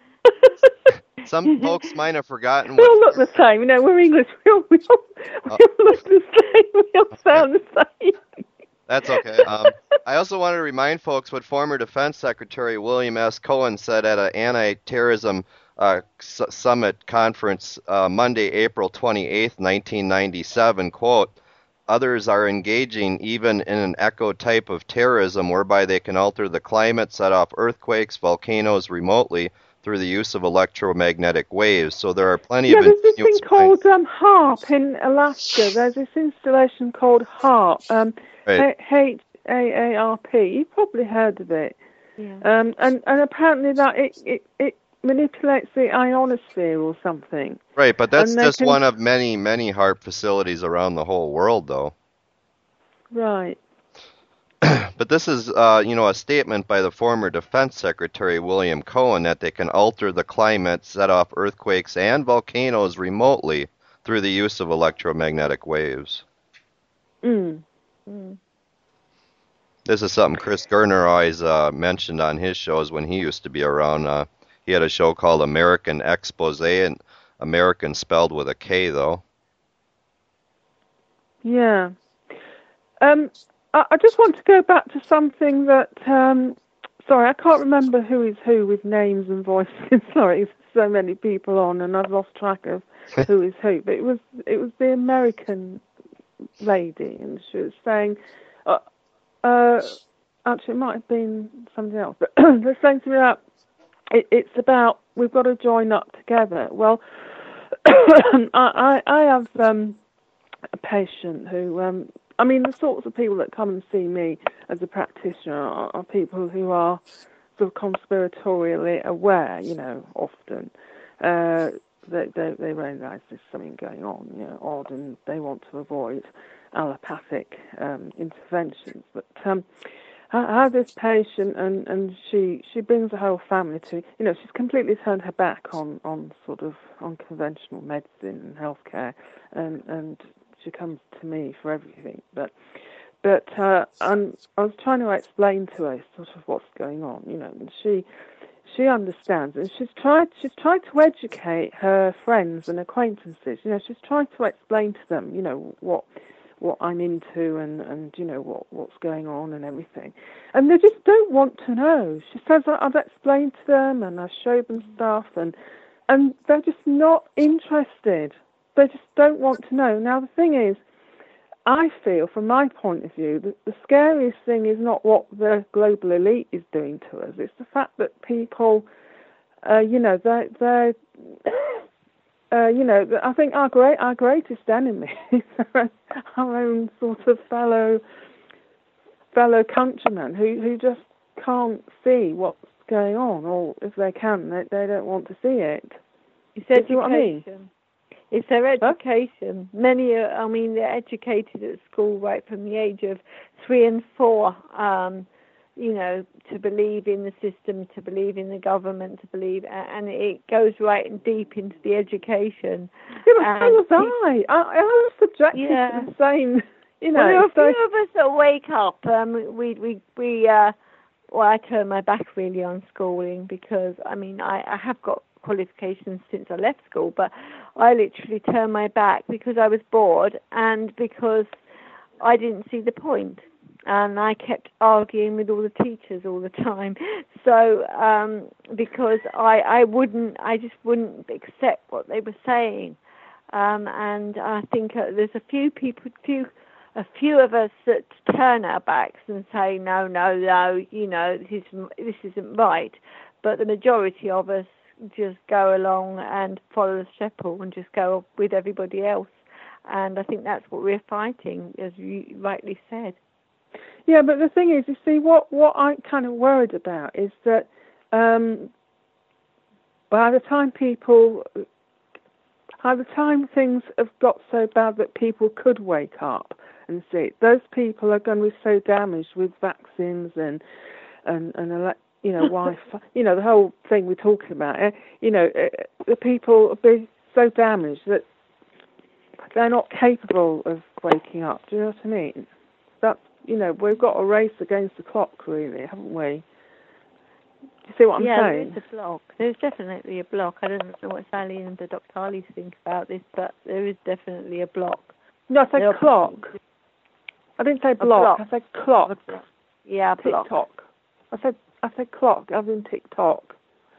some folks might have forgotten We all what. look the same. You know, we're English. We all, we all, we all look the same. We all sound the same. That's okay. Um, I also wanted to remind folks what former Defense Secretary William S. Cohen said at an anti-terrorism uh, Summit Conference, uh, Monday, April twenty-eighth, nineteen ninety-seven, quote, others are engaging even in an echo type of terrorism whereby they can alter the climate, set off earthquakes, volcanoes remotely through the use of electromagnetic waves. So there are plenty yeah, of... Yeah, there's this thing called um, HAARP in Alaska. There's this installation called HAARP, um, right. H A A R P. You've probably heard of it. Yeah. Um, and, and apparently that it, it, it manipulates the ionosphere or something. Right, but that's just can... one of many, many HAARP facilities around the whole world, though. Right. But this is, uh, you know, a statement by the former Defense Secretary William Cohen that they can alter the climate, set off earthquakes and volcanoes remotely through the use of electromagnetic waves. Mm. Mm. This is something Chris Gerner always uh, mentioned on his shows when he used to be around. Uh, he had a show called American Expose, and American spelled with a K, though. Yeah. Um. I just want to go back to something that, um, sorry, I can't remember who is who with names and voices. Sorry, there's so many people on, and I've lost track of who is who. But it was it was the American lady, and she was saying, uh, uh, actually, it might have been something else, but they're saying to me that it, it's about we've got to join up together. Well, I, I I have um, a patient who. Um, I mean, the sorts of people that come and see me as a practitioner are, are people who are sort of conspiratorially aware, you know, often. Uh, they, they, they realise there's something going on, you know, odd, and they want to avoid allopathic um, interventions. But um, I have this patient, and, and she, she brings the whole family to, you know, she's completely turned her back on, on sort of on conventional medicine and healthcare, and, and she comes to me for everything, but but uh, I'm, I was trying to explain to her sort of what's going on, you know, and she she understands, and she's tried she's tried to educate her friends and acquaintances, you know, she's tried to explain to them, you know, what what I'm into and, and you know what what's going on and everything, and they just don't want to know. She says I've explained to them and I showed them stuff, and and they're just not interested. They just don't want to know. Now, the thing is, I feel, from my point of view, that the scariest thing is not what the global elite is doing to us. It's the fact that people, uh, you know, they're, they're uh, you know, I think our great, our greatest enemy is our own sort of fellow fellow countrymen who, who just can't see what's going on, or if they can, they, they don't want to see it. It's education. You know what I mean? It's their education. Huh? Many are, I mean, they're educated at school right from the age of three and four, um, you know, to believe in the system, to believe in the government, to believe, and it goes right and deep into the education. Yeah, but so was I. I. I was subjected yeah. to the same, you know. Well, there are a so... few of us that wake up. Um, we, we, we, uh, well, I turn my back really on schooling because, I mean, I, I have got qualifications since I left school, but I literally turned my back because I was bored and because I didn't see the point, and I kept arguing with all the teachers all the time. So um, because I, I wouldn't, I just wouldn't accept what they were saying, um, and I think uh, there's a few people, few, a few of us that turn our backs and say no, no, no, you know, this isn't, this isn't right, but the majority of us just go along and follow the shepherd and just go with everybody else. And I think that's what we're fighting, as you rightly said. Yeah, but the thing is, you see, what, what I'm kind of worried about is that um, by the time people, by the time things have got so bad that people could wake up and see it, those people are going to be so damaged with vaccines and and and elect. You know, Wi-Fi, you know, the whole thing we're talking about, uh, you know, uh, the people will be so damaged that they're not capable of waking up. Do you know what I mean? That's, you know, we've got a race against the clock, really, haven't we? Do you see what I'm yeah, saying? Yeah, there is a block. There's definitely a block. I don't know what Sally and the Doctor Harleys think about this, but there is definitely a block. No, I said there clock. I didn't say block. block. I said clock. Yeah, block. TikTok. I said I said clock, as in TikTok.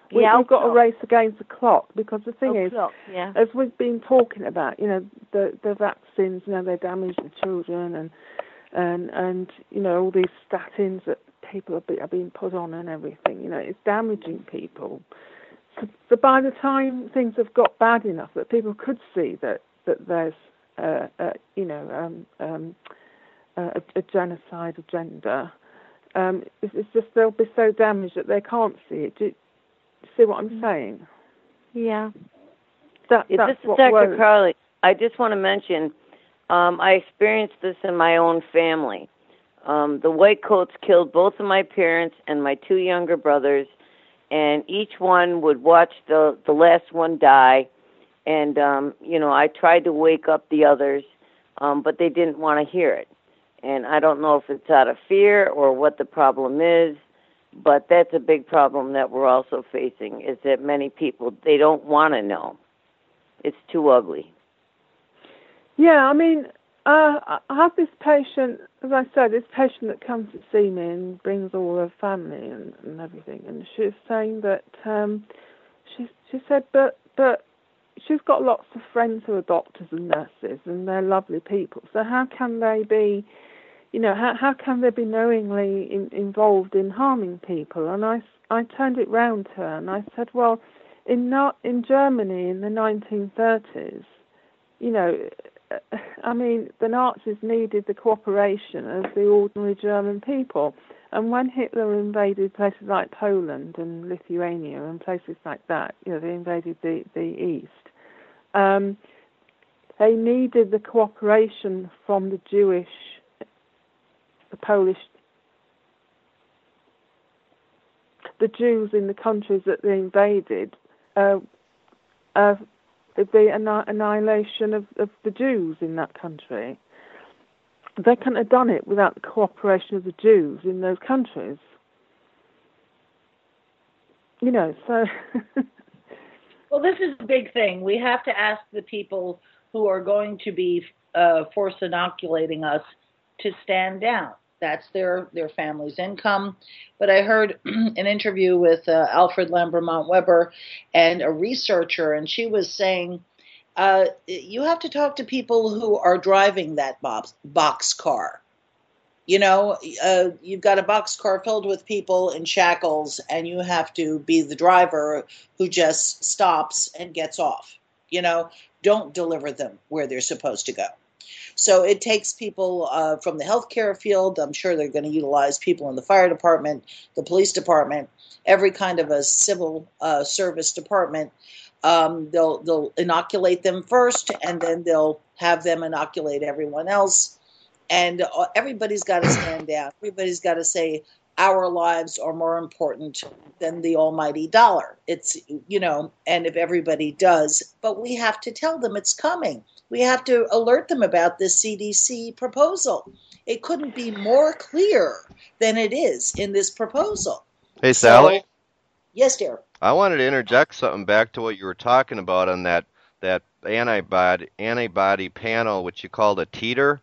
we, Yeah, we've got to clock. race against the clock, because the thing Oh, is, clock, yeah. as we've been talking about, you know, the the vaccines, you know, they damage the children, and and and you know, all these statins that people are, be, are being put on and everything. You know, it's damaging people. So, so by the time things have got bad enough that people could see that that there's, uh, uh, you know, um, um, a, a genocide agenda, um, it's, it's just they'll be so damaged that they can't see it. Do you see what I'm saying? Yeah. That, Yeah, that's this is what Doctor worries. Carly. I just want to mention, um, I experienced this in my own family. Um, the white coats killed both of my parents and my two younger brothers, and each one would watch the, the last one die. And, um, you know, I tried to wake up the others, um, but they didn't want to hear it. And I don't know if it's out of fear or what the problem is, but that's a big problem that we're also facing, is that many people, they don't want to know. It's too ugly. Yeah, I mean, uh, I have this patient, as I said, this patient that comes to see me and brings all her family and, and everything, and she's saying that um, she she said, but but she's got lots of friends who are doctors and nurses, and they're lovely people. So how can they be, you know, how how can they be knowingly in, involved in harming people? And I I turned it round to her and I said, well, in not in Germany in the nineteen thirties, you know, I mean, the Nazis needed the cooperation of the ordinary German people. And when Hitler invaded places like Poland and Lithuania and places like that, you know, they invaded the, the East, um, they needed the cooperation from the Jewish, the Polish, the Jews in the countries that they invaded, uh, uh, the annihilation of, of the Jews in that country. They couldn't have done it without the cooperation of the Jews in those countries. You know, so... Well, this is a big thing. We have to ask the people who are going to be uh, force inoculating us to stand down. That's their, their family's income. But I heard an interview with uh, Alfred Lambermont Weber and a researcher, and she was saying, uh, you have to talk to people who are driving that box, box car. You know, uh, you've got a box car filled with people in shackles, and you have to be the driver who just stops and gets off. You know, don't deliver them where they're supposed to go. So it takes people uh, from the healthcare field. I'm sure they're going to utilize people in the fire department, the police department, every kind of a civil uh, service department. Um, they'll they'll inoculate them first, and then they'll have them inoculate everyone else. And uh, everybody's got to stand down. Everybody's got to say our lives are more important than the almighty dollar. It's, you know, and if everybody does, but we have to tell them it's coming. We have to alert them about this C D C proposal. It couldn't be more clear than it is in this proposal. Hey, So, Sally, yes, dear. I wanted to interject something back to what you were talking about on that that antibody antibody panel, which you called a titer.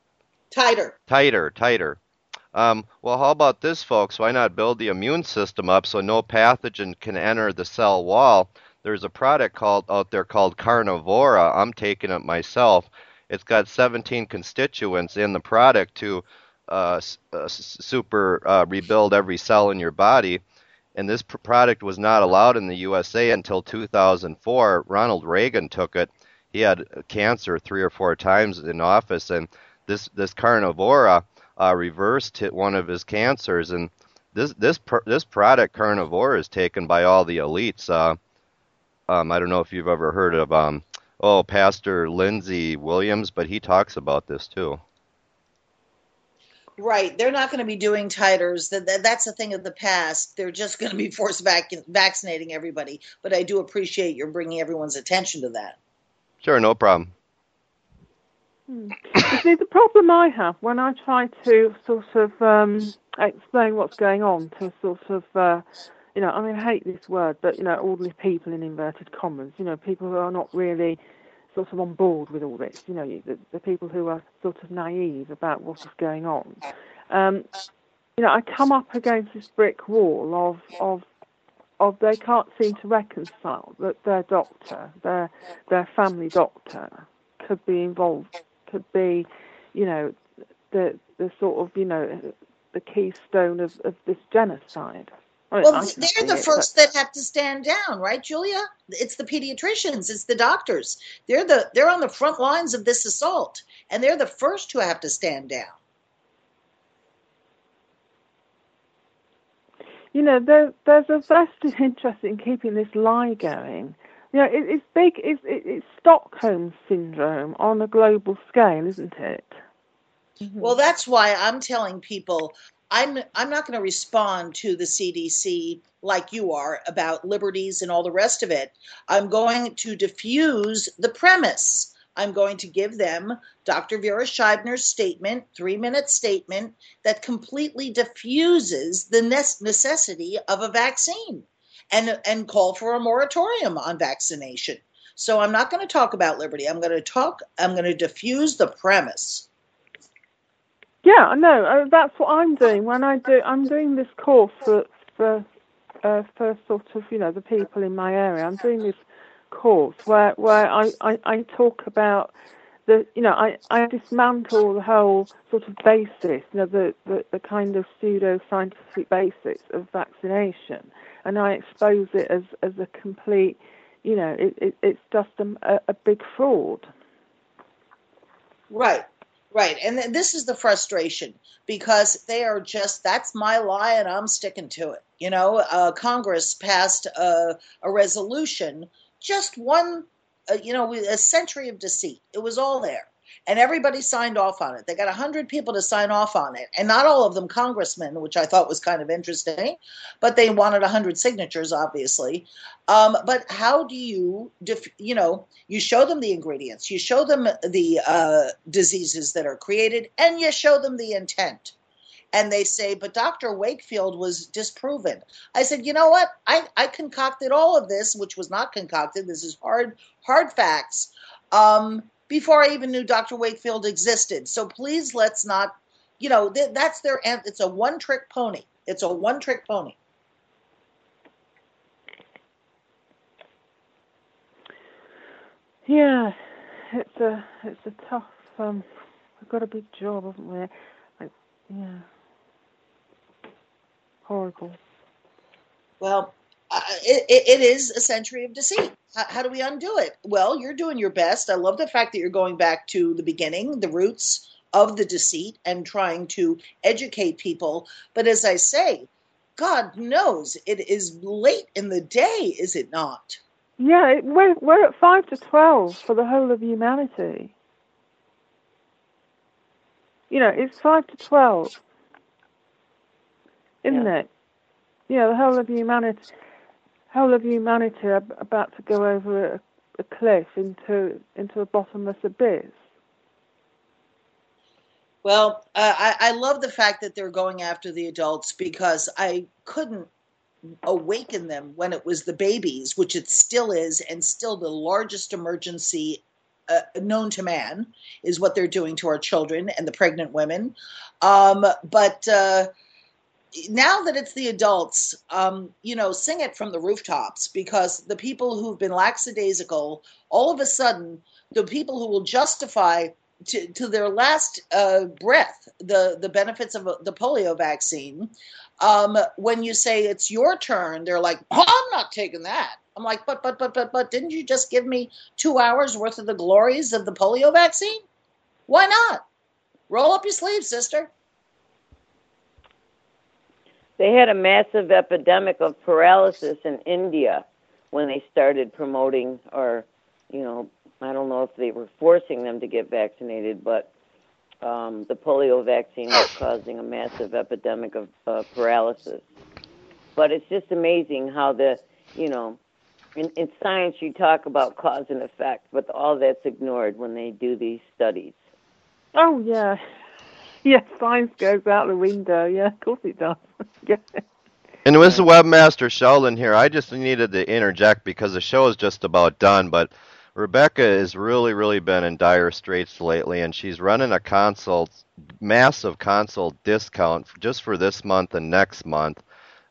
Tighter. Tighter, tighter. Um, well, how about this, folks? Why not build the immune system up so no pathogen can enter the cell wall? There's a product called out there called Carnivora. I'm taking it myself. It's got seventeen constituents in the product to uh, uh, super uh, rebuild every cell in your body. And this pr- product was not allowed in the U S A until two thousand four. Ronald Reagan took it. He had cancer three or four times in office, and this this Carnivora uh, reversed hit one of his cancers. And this this pr- this product Carnivora is taken by all the elites. Uh, um, I don't know if you've ever heard of um, oh Pastor Lindsey Williams, but he talks about this too. Right. They're not going to be doing titers. That, that That's a thing of the past. They're just going to be force vac- vaccinating everybody. But I do appreciate your bringing everyone's attention to that. Sure, no problem. Hmm. You see, the problem I have when I try to sort of um, explain what's going on to sort of, uh, you know, I mean, I hate this word, but, you know, ordinary people in inverted commas, you know, people who are not really sort of on board with all this, you know, the, the people who are sort of naive about what is going on. Um, you know, I come up against this brick wall of, of of they can't seem to reconcile that their doctor, their their family doctor, could be involved, could be, you know, the the sort of, you know, the keystone of, of this genocide. I mean, Well, I can they're see the it, first but- that have to stand down, right, Julia? It's the pediatricians, it's the doctors. They're the they're on the front lines of this assault, and they're the first who have to stand down. You know, there, there's a vested interest in keeping this lie going. You know, it, it's big. It's, it, it's Stockholm syndrome on a global scale, isn't it? Mm-hmm. Well, that's why I'm telling people I'm I'm not going to respond to the C D C like you are about liberties and all the rest of it. I'm going to diffuse the premise. I'm going to give them Doctor Vera Scheibner's statement, three-minute statement, that completely diffuses the necessity of a vaccine and, and call for a moratorium on vaccination. So I'm not going to talk about liberty. I'm going to talk, I'm going to diffuse the premise. Yeah, no, uh, that's what I'm doing. When I do, I'm doing this course for, for, uh, for sort of, you know, the people in my area. I'm doing this course where where I, I, I talk about the, you know, I, I dismantle the whole sort of basis, you know, the, the, the kind of pseudo-scientific basis of vaccination, and I expose it as, as a complete, you know, it, it, it's just a, a big fraud. Right, right. And th- this is the frustration, because they are just, that's my lie and I'm sticking to it. You know, uh, Congress passed a, a resolution, just one, uh, you know, a century of deceit. It was all there. And everybody signed off on it. They got one hundred people to sign off on it. And not all of them congressmen, which I thought was kind of interesting. But they wanted one hundred signatures, obviously. Um, but how do you, def- you know, you show them the ingredients. You show them the uh, diseases that are created. And you show them the intent. And they say, but Doctor Wakefield was disproven. I said, you know what? I, I concocted all of this, which was not concocted. This is hard, hard facts, um, before I even knew Doctor Wakefield existed. So please let's not, you know, th- that's their, it's a one-trick pony. It's a one-trick pony. Yeah, it's a, it's a tough, um, we've got a big job, haven't we? Like, yeah. Horrible. Well, uh, it, it, it is a century of deceit. How, how do we undo it? Well, you're doing your best. I love the fact that you're going back to the beginning, the roots of the deceit, and trying to educate people. But as I say, God knows it is late in the day, is it not? Yeah, it, we're, we're at five to twelve for the whole of humanity. You know, it's five to twelve. Isn't yeah. it? You know, the whole of humanity, whole of humanity are about to go over a, a cliff into into a bottomless abyss. Well, uh, I, I love the fact that they're going after the adults, because I couldn't awaken them when it was the babies, which it still is, and still the largest emergency uh, known to man is what they're doing to our children and the pregnant women. Um, but uh, now that it's the adults, um, you know, sing it from the rooftops, because the people who've been lackadaisical, all of a sudden, the people who will justify to, to their last uh, breath the, the benefits of the polio vaccine, um, when you say it's your turn, they're like, oh, I'm not taking that. I'm like, but, but, but, but, but, didn't you just give me two hours worth of the glories of the polio vaccine? Why not? Roll up your sleeves, sister. They had a massive epidemic of paralysis in India when they started promoting, or, you know, I don't know if they were forcing them to get vaccinated, but um, the polio vaccine was causing a massive epidemic of uh, paralysis. But it's just amazing how the, you know, in, in science you talk about cause and effect, but all that's ignored when they do these studies. Oh, yeah. Yeah, science goes out the window. Yeah, of course it does. Yeah. And with the webmaster Sheldon here, I just needed to interject because the show is just about done, but Rebecca has really, really been in dire straits lately, and she's running a consult, massive consult discount just for this month and next month.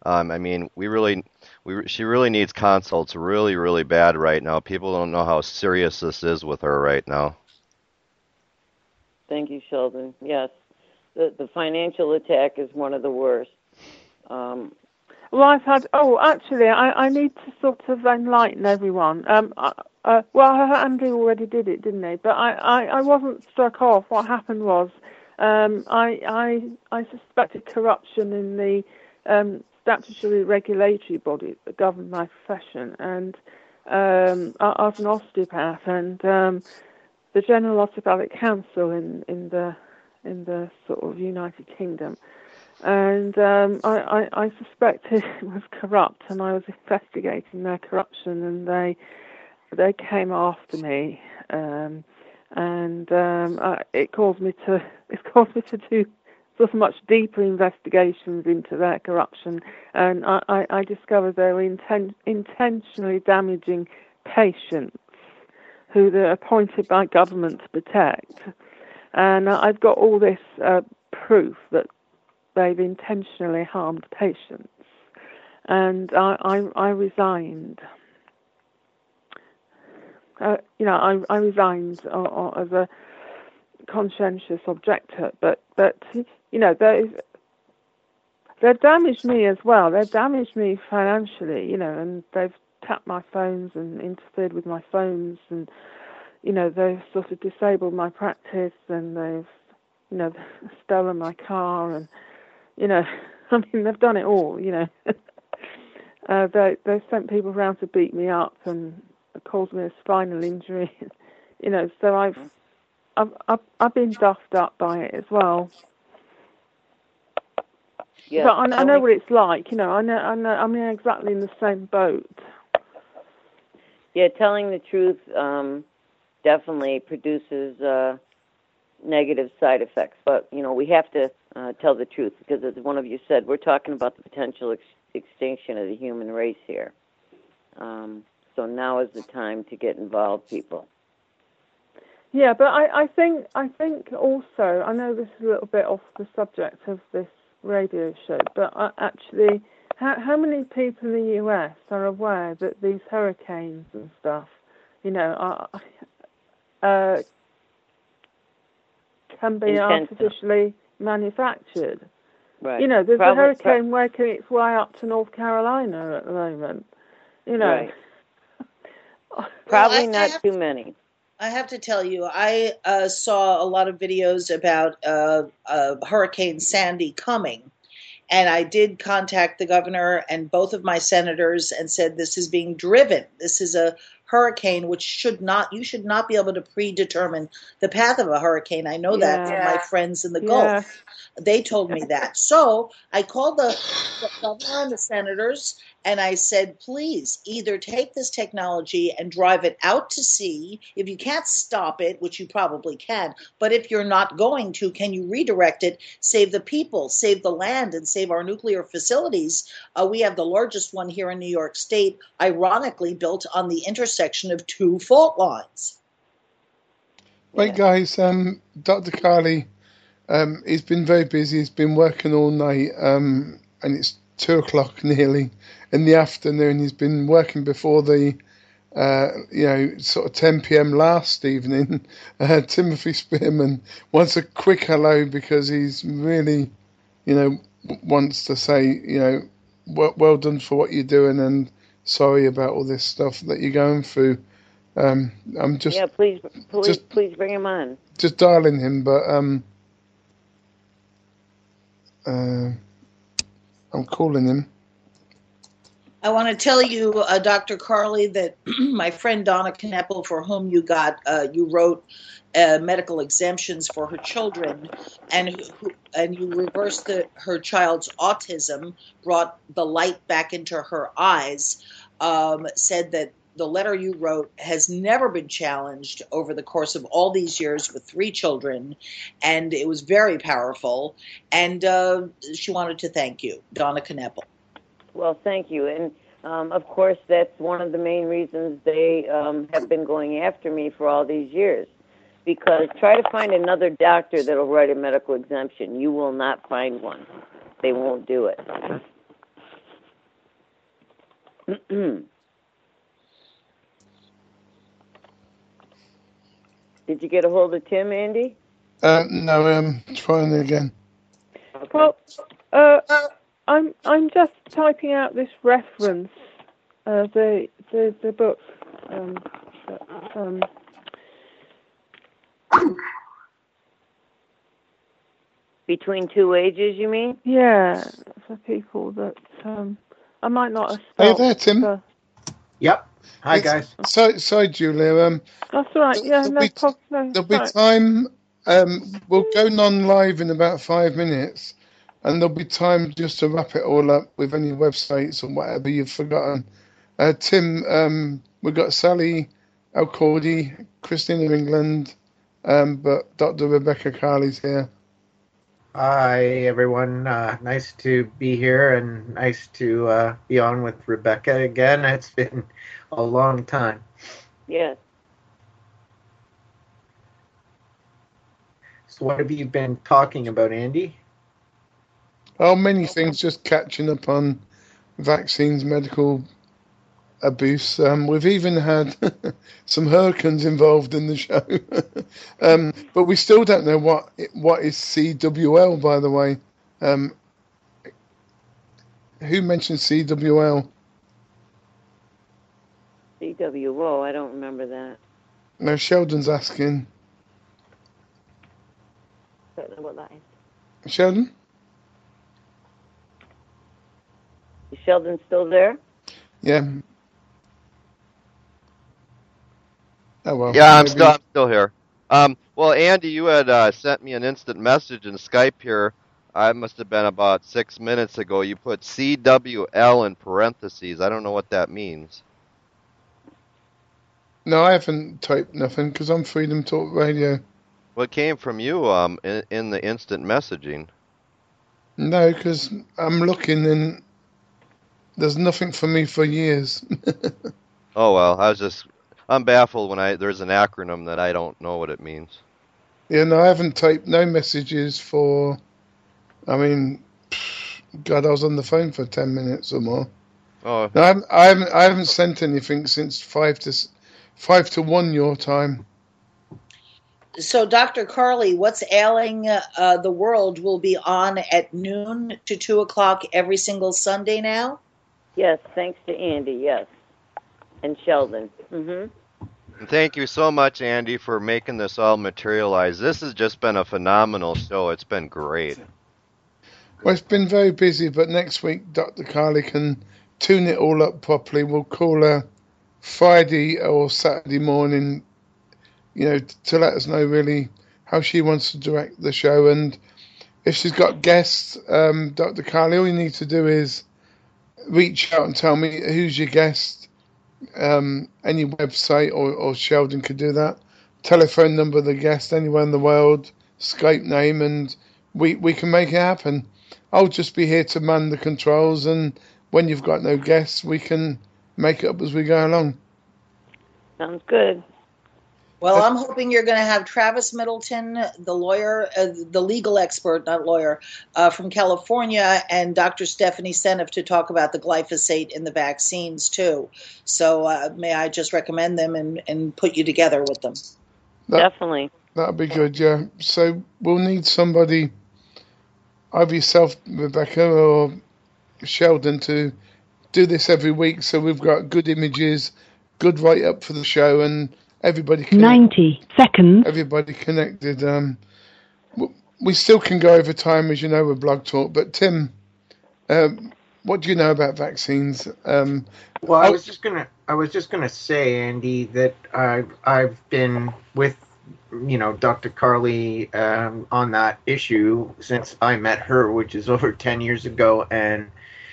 Um, I mean, we really, we she really needs consults really, really bad right now. People don't know how serious this is with her right now. Thank you, Sheldon. Yes, the the financial attack is one of the worst. Um, Well, I've had. Oh, actually, I, I need to sort of enlighten everyone. Um, uh, uh, well, Andy already did it, didn't he? But I, I, I wasn't struck off. What happened was, um, I, I, I suspected corruption in the um, statutory regulatory body that governed my profession, and um, I, I was an osteopath, and um, the General Osteopathic Council in, in the in the sort of United Kingdom. And um, I, I, I suspected it was corrupt, and I was investigating their corruption, and they they came after me, um, and um, I, it caused me to it caused me to do sort of much deeper investigations into their corruption, and I, I, I discovered they were inten- intentionally damaging patients who they're appointed by government to protect, and I've got all this uh, proof that they've intentionally harmed patients, and I, I, I resigned. Uh, you know, I, I resigned uh, uh, as a conscientious objector, but, but you know, they they've damaged me as well. They've damaged me financially, you know, and they've tapped my phones and interfered with my phones, and you know, they've sort of disabled my practice, and they've, you know, stolen my car, and you know, I mean, they've done it all, you know. uh, they, they've sent people around to beat me up and caused me a spinal injury, you know, so I've, I've, I've, I've been duffed up by it as well. yes, But I, I know what it's like, you know, I know, I know, I'm in exactly in the same boat. Yeah, telling the truth um, definitely produces uh, negative side effects, but, you know, we have to Uh, tell the truth, because as one of you said, we're talking about the potential ex- extinction of the human race here. Um, so now is the time to get involved, people. Yeah, but I, I think I think also, I know this is a little bit off the subject of this radio show, but uh, actually, how, how many people in the U S are aware that these hurricanes and stuff, you know, are, uh, can be Intense. artificially manufactured? Right. You know, there's Probably, a hurricane pro- working its way up to North Carolina at the moment. You know, right. Probably well, I, not I too to, many. I have to tell you, I uh, saw a lot of videos about uh, uh, Hurricane Sandy coming. And I did contact the governor and both of my senators and said, this is being driven. This is a hurricane which should not, you should not be able to predetermine the path of a hurricane. I know yeah. that from my friends in the yeah. Gulf. They told me that. So I called the, the governor and the senators, and I said, please either take this technology and drive it out to sea. If you can't stop it, which you probably can, but if you're not going to, can you redirect it, save the people, save the land, and save our nuclear facilities? Uh, we have the largest one here in New York State, ironically built on the intersection of two fault lines. Right, Yeah. guys, um, Doctor Carly, um, he's been very busy. He's been working all night, um, and it's two o'clock nearly in the afternoon. He's been working before the, uh, you know, sort of ten p.m. last evening. Uh, Timothy Spearman wants a quick hello because he's really, you know, wants to say, you know, well, well done for what you're doing, and sorry about all this stuff that you're going through. Um, I'm just, yeah, please, please, just, please bring him on. just dialing him, but um, uh, I'm calling him. I want to tell you, uh, Doctor Carly, that my friend Donna Kneppel, for whom you got, uh, you wrote uh, medical exemptions for her children, and who, and you reversed the, her child's autism, brought the light back into her eyes, um, said that the letter you wrote has never been challenged over the course of all these years with three children, and it was very powerful, and uh, she wanted to thank you, Donna Kneppel. Well, thank you. And, um, of course, that's one of the main reasons they um, have been going after me for all these years. Because try to find another doctor that will write a medical exemption. You will not find one. They won't do it. Did you get a hold of Tim, Andy? Uh, no, I'm trying again. Okay. Well, uh, I'm I'm just typing out this reference, uh, the the the book. Um, um, Between Two Ages, you mean? yeah, for people that um, I might not have Are you spelt. there, Tim? the- Yep. Hi, It's, guys. sorry, sorry, Julia. Um, That's all right. Yeah, there'll no be problem. No, there'll be right. time. Um, we'll go non-live in about five minutes, and there'll be time just to wrap it all up with any websites or whatever you've forgotten. Uh, Tim, um, we've got Sally Alcordi, Christina England, um, but Doctor Rebecca Carley's here. Hi, everyone. Uh, nice to be here and nice to uh, be on with Rebecca again. It's been a long time. Yes. So what have you been talking about, Andy? Oh, many things, just catching up on vaccines, medical abuse. Um, we've even had some hurricanes involved in the show. um, but we still don't know what what is C W L, by the way. Um, who mentioned C W L? C W O, I don't remember that. No, Sheldon's asking. I don't know what that is. Sheldon? Is Sheldon still there? Yeah. Oh, well. Yeah, I'm maybe- still I'm still here. Um, well, Andy, you had uh, sent me an instant message in Skype here. I must have been about six minutes ago. You put C W L in parentheses. I don't know what that means. No, I haven't typed nothing because I'm Freedom Talk Radio. What came from you um in, in the instant messaging? No, because I'm looking and there's nothing for me for years. Oh well, I was just I'm baffled when I there's an acronym that I don't know what it means. Yeah, no, I haven't typed no messages for, I mean, God, I was on the phone for ten minutes or more. Oh, No, I haven't, I haven't, I haven't sent anything since five to s- five to one your time. So, Doctor Carley, What's Ailing uh, the World will be on at noon to two o'clock every single Sunday now? Yes, thanks to Andy, yes. And Sheldon. Mm-hmm. and thank you so much, Andy, for making this all materialize. This has just been a phenomenal show. It's been great. Well, it's been very busy, but next week Doctor Carley can tune it all up properly. We'll call her Friday or Saturday morning, you know, to let us know really how she wants to direct the show. And if she's got guests, um, Doctor Carley, all you need to do is reach out and tell me who's your guest. Um, any website or, or Sheldon could do that. Telephone number of the guest anywhere in the world, Skype name, and we, we can make it happen. I'll just be here to man the controls, and when you've got no guests, we can make it up as we go along. Sounds good. Well, I'm hoping you're going to have Travis Middleton, the lawyer, uh, the legal expert, not lawyer, uh, from California, and Doctor Stephanie Seneff to talk about the glyphosate in the vaccines, too. So uh, may I just recommend them and, and put you together with them? That, Definitely. that'd be good, yeah. So we'll need somebody, either yourself, Rebecca, or Sheldon, to do this every week so we've got good images, good write-up for the show, and everybody can, ninety seconds. everybody connected. Um, w- we still can go over time, as you know, with Blog Talk. But Tim, um, what do you know about vaccines? Um, Well, I oh, was just gonna, I was just gonna say, Andy, that I've I've been with, you know, Doctor Carley um, on that issue since I met her, which is over ten years ago, and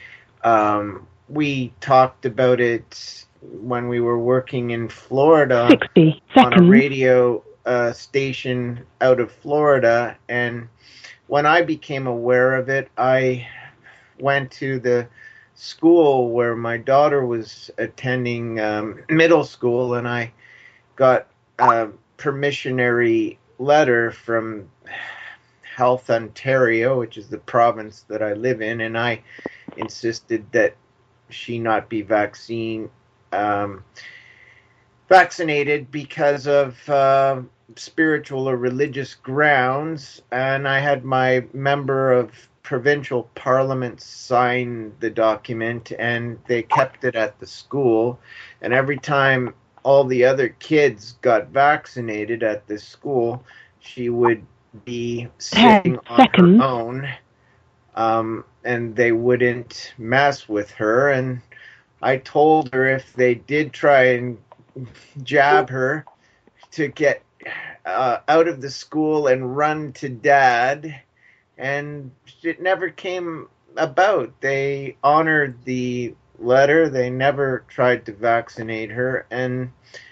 um, we talked about it when we were working in Florida sixty on a seconds. radio uh, station out of Florida, and when I became aware of it, I went to the school where my daughter was attending um, middle school, and I got a permissionary letter from Health Ontario, which is the province that I live in, and I insisted that she not be vaccine um, vaccinated because of uh, spiritual or religious grounds. And I had my member of provincial parliament sign the document, and they kept it at the school. And every time all the other kids got vaccinated at this school, she would be sitting on her own, um, and they wouldn't mess with her. And I told her if they did try and jab her, to get uh, out of the school and run to Dad, and it never came about. They honored the letter. They never tried to vaccinate her. And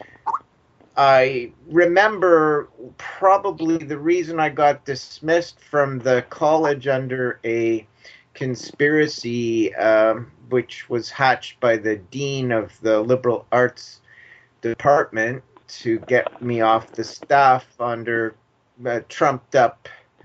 I remember probably the reason I got dismissed from the college under a conspiracy um, which was hatched by the dean of the liberal arts department to get me off the staff under uh, trumped up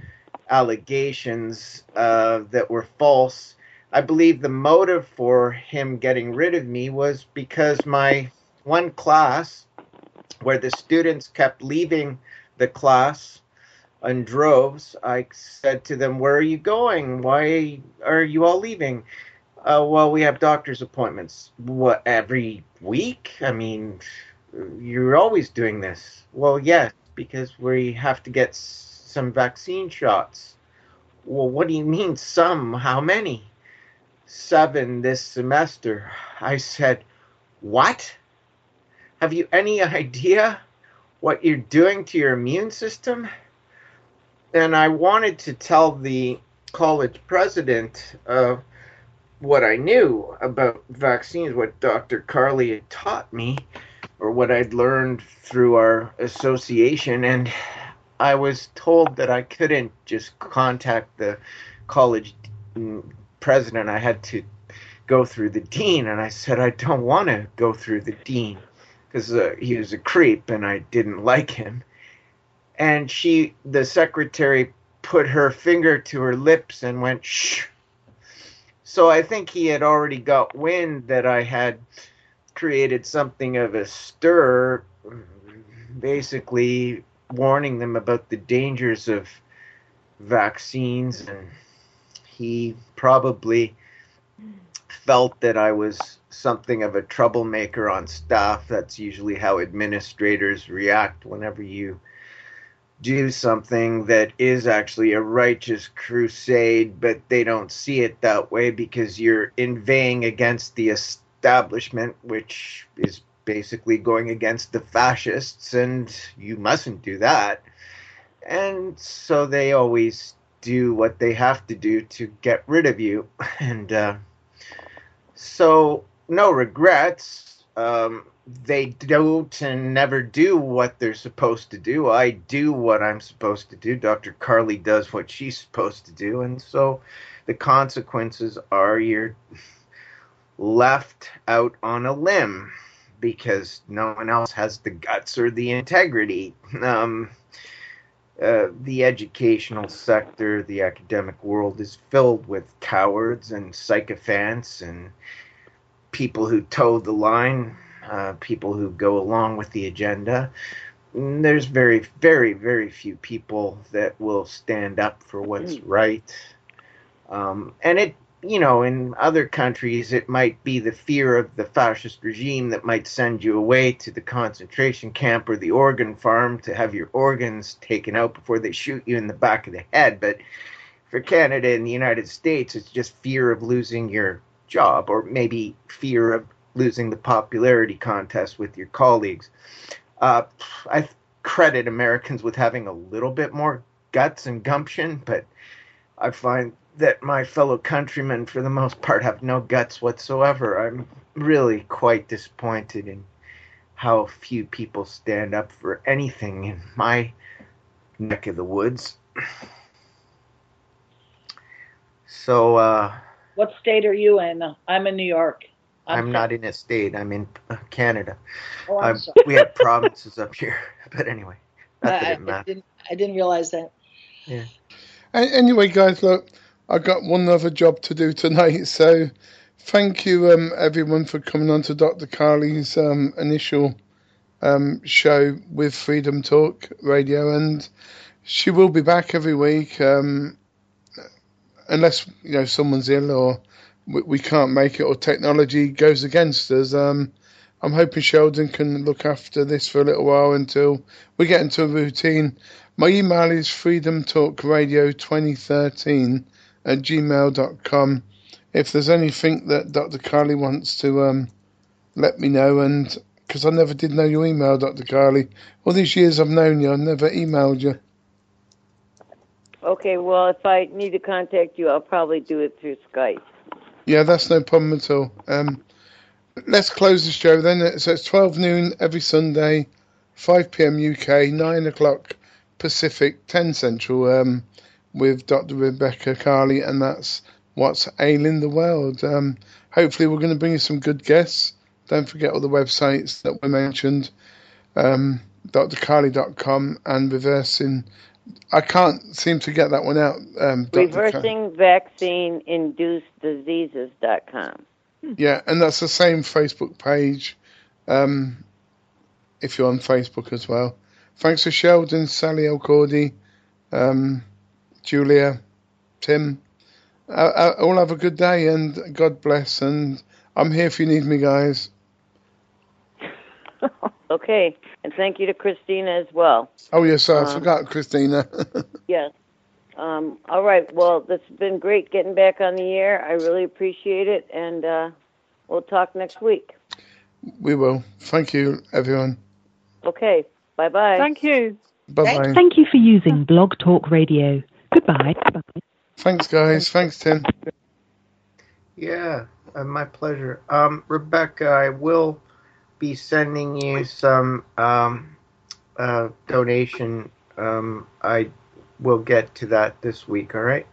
allegations uh, that were false. I believe the motive for him getting rid of me was because my one class, where the students kept leaving the class in droves, I said to them, "Where are you going? Why are you all leaving?" Uh, well, we have doctor's appointments. What, every week? I mean, you're always doing this. Well, yes, because we have to get s- some vaccine shots. Well, what do you mean some? How many? Seven this semester. I said, what? Have you any idea what you're doing to your immune system? And I wanted to tell the college president uh, what I knew about vaccines, what Doctor Carly had taught me, or what I'd learned through our association. And I was told that I couldn't just contact the college president. I had to go through the dean. And I said, I don't want to go through the dean, because uh, he was a creep and I didn't like him. And she, the secretary, put her finger to her lips and went, shh. So I think he had already got wind that I had created something of a stir, basically warning them about the dangers of vaccines. And he probably felt that I was something of a troublemaker on staff. That's usually how administrators react whenever you do something that is actually a righteous crusade, but they don't see it that way because you're inveighing against the establishment, which is basically going against the fascists, and you mustn't do that. And so they always do what they have to do to get rid of you. And uh, so no regrets. Um, they don't and never do what they're supposed to do. I do what I'm supposed to do. Doctor Carly does what she's supposed to do. And so the consequences are you're left out on a limb because no one else has the guts or the integrity. Um, uh, the educational sector, the academic world is filled with cowards and sycophants and people who toe the line. Uh, people who go along with the agenda. There's very, very, very few people that will stand up for what's right. Um, and it, you know, in other countries, it might be the fear of the fascist regime that might send you away to the concentration camp or the organ farm to have your organs taken out before they shoot you in the back of the head. But for Canada and the United States, it's just fear of losing your job, or maybe fear of losing the popularity contest with your colleagues. Uh, I credit Americans with having a little bit more guts and gumption, but I find that my fellow countrymen, for the most part, have no guts whatsoever. I'm really quite disappointed in how few people stand up for anything in my neck of the woods. So, uh... what state are you in? I'm in New York. I'm, I'm not in a state. I'm in Canada. Oh, I'm um, sorry. We have provinces up here. But anyway, not that I, it matters. I, didn't, I didn't realize that. Yeah. Anyway, guys, look, I got one other job to do tonight, so thank you, um, everyone, for coming on to Doctor Carly's um, initial um, show with Freedom Talk Radio, and she will be back every week, um, unless you know someone's ill or we, we can't make it or technology goes against us. Um, I'm hoping Sheldon can look after this for a little while until we get into a routine. My email is freedomtalkradio twenty thirteen at gmail dot com. If there's anything that Doctor Carly wants to um, let me know, and because I never did know your email, Doctor Carly. All these years I've known you, I've never emailed you. Okay, well, if I need to contact you, I'll probably do it through Skype. Yeah, that's no problem at all. Um, let's close the show then. So it's twelve noon every Sunday, five p.m. U K, nine o'clock Pacific, ten Central, um, with Doctor Rebecca Carly, and that's What's Ailing the World. Um, hopefully we're going to bring you some good guests. Don't forget all the websites that we mentioned, um, d r carly dot com and Reversing. I can't seem to get that one out. Um, Reversing Vaccine Induced Diseases dot com. Yeah, and that's the same Facebook page, um, if you're on Facebook as well. Thanks to Sheldon, Sally Elcordy, um, Julia, Tim. Uh, uh, all have a good day and God bless. And I'm here if you need me, guys. Okay, and thank you to Christina as well. Oh, yes, sir. Um, I forgot Christina. Yes. Um, all right. Well, it's been great getting back on the air. I really appreciate it, and uh, we'll talk next week. We will. Thank you, everyone. Okay. Bye-bye. Thank you. Bye-bye. Thank you for using Blog Talk Radio. Goodbye. Thanks, guys. Thanks, Tim. Yeah, uh, my pleasure. Um, Rebecca, I will be sending you some um, uh, donation. Um, I will get to that this week, all right?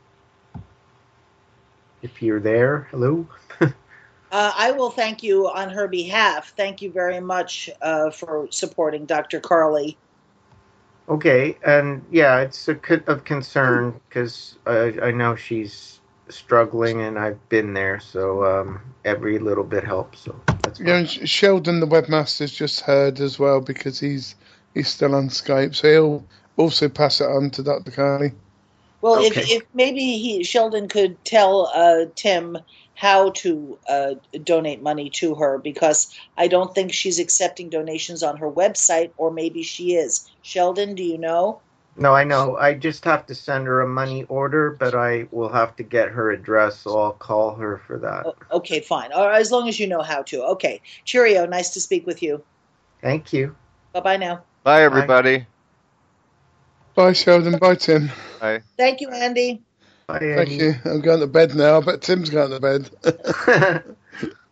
If you're there. Hello? Uh, I will thank you on her behalf. Thank you very much uh, for supporting Doctor Carly. Okay, and yeah, it's a co- of concern because uh, I know she's struggling and I've been there, so um, every little bit helps. So that's fine. Yeah, and Sheldon, the webmaster's just heard as well because he's he's still on Skype, so he'll also pass it on to Doctor Carly. Well, Okay. if, if maybe he Sheldon could tell uh, Tim how to uh, donate money to her, because I don't think she's accepting donations on her website, or maybe she is. Sheldon, do you know? No, I know. I just have to send her a money order, but I will have to get her address, so I'll call her for that. O- Okay, fine. Or as long as you know how to. Okay. Cheerio. Nice to speak with you. Thank you. Bye-bye now. Bye, everybody. Bye, Sheldon. Bye, Tim. Bye. Thank you, Andy. Bye, Thank Andy. you. I'm going to bed now. I bet Tim's going to bed.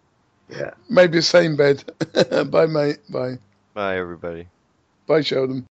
Yeah. Maybe the same bed. Bye, mate. Bye. Bye, everybody. Bye, Sheldon.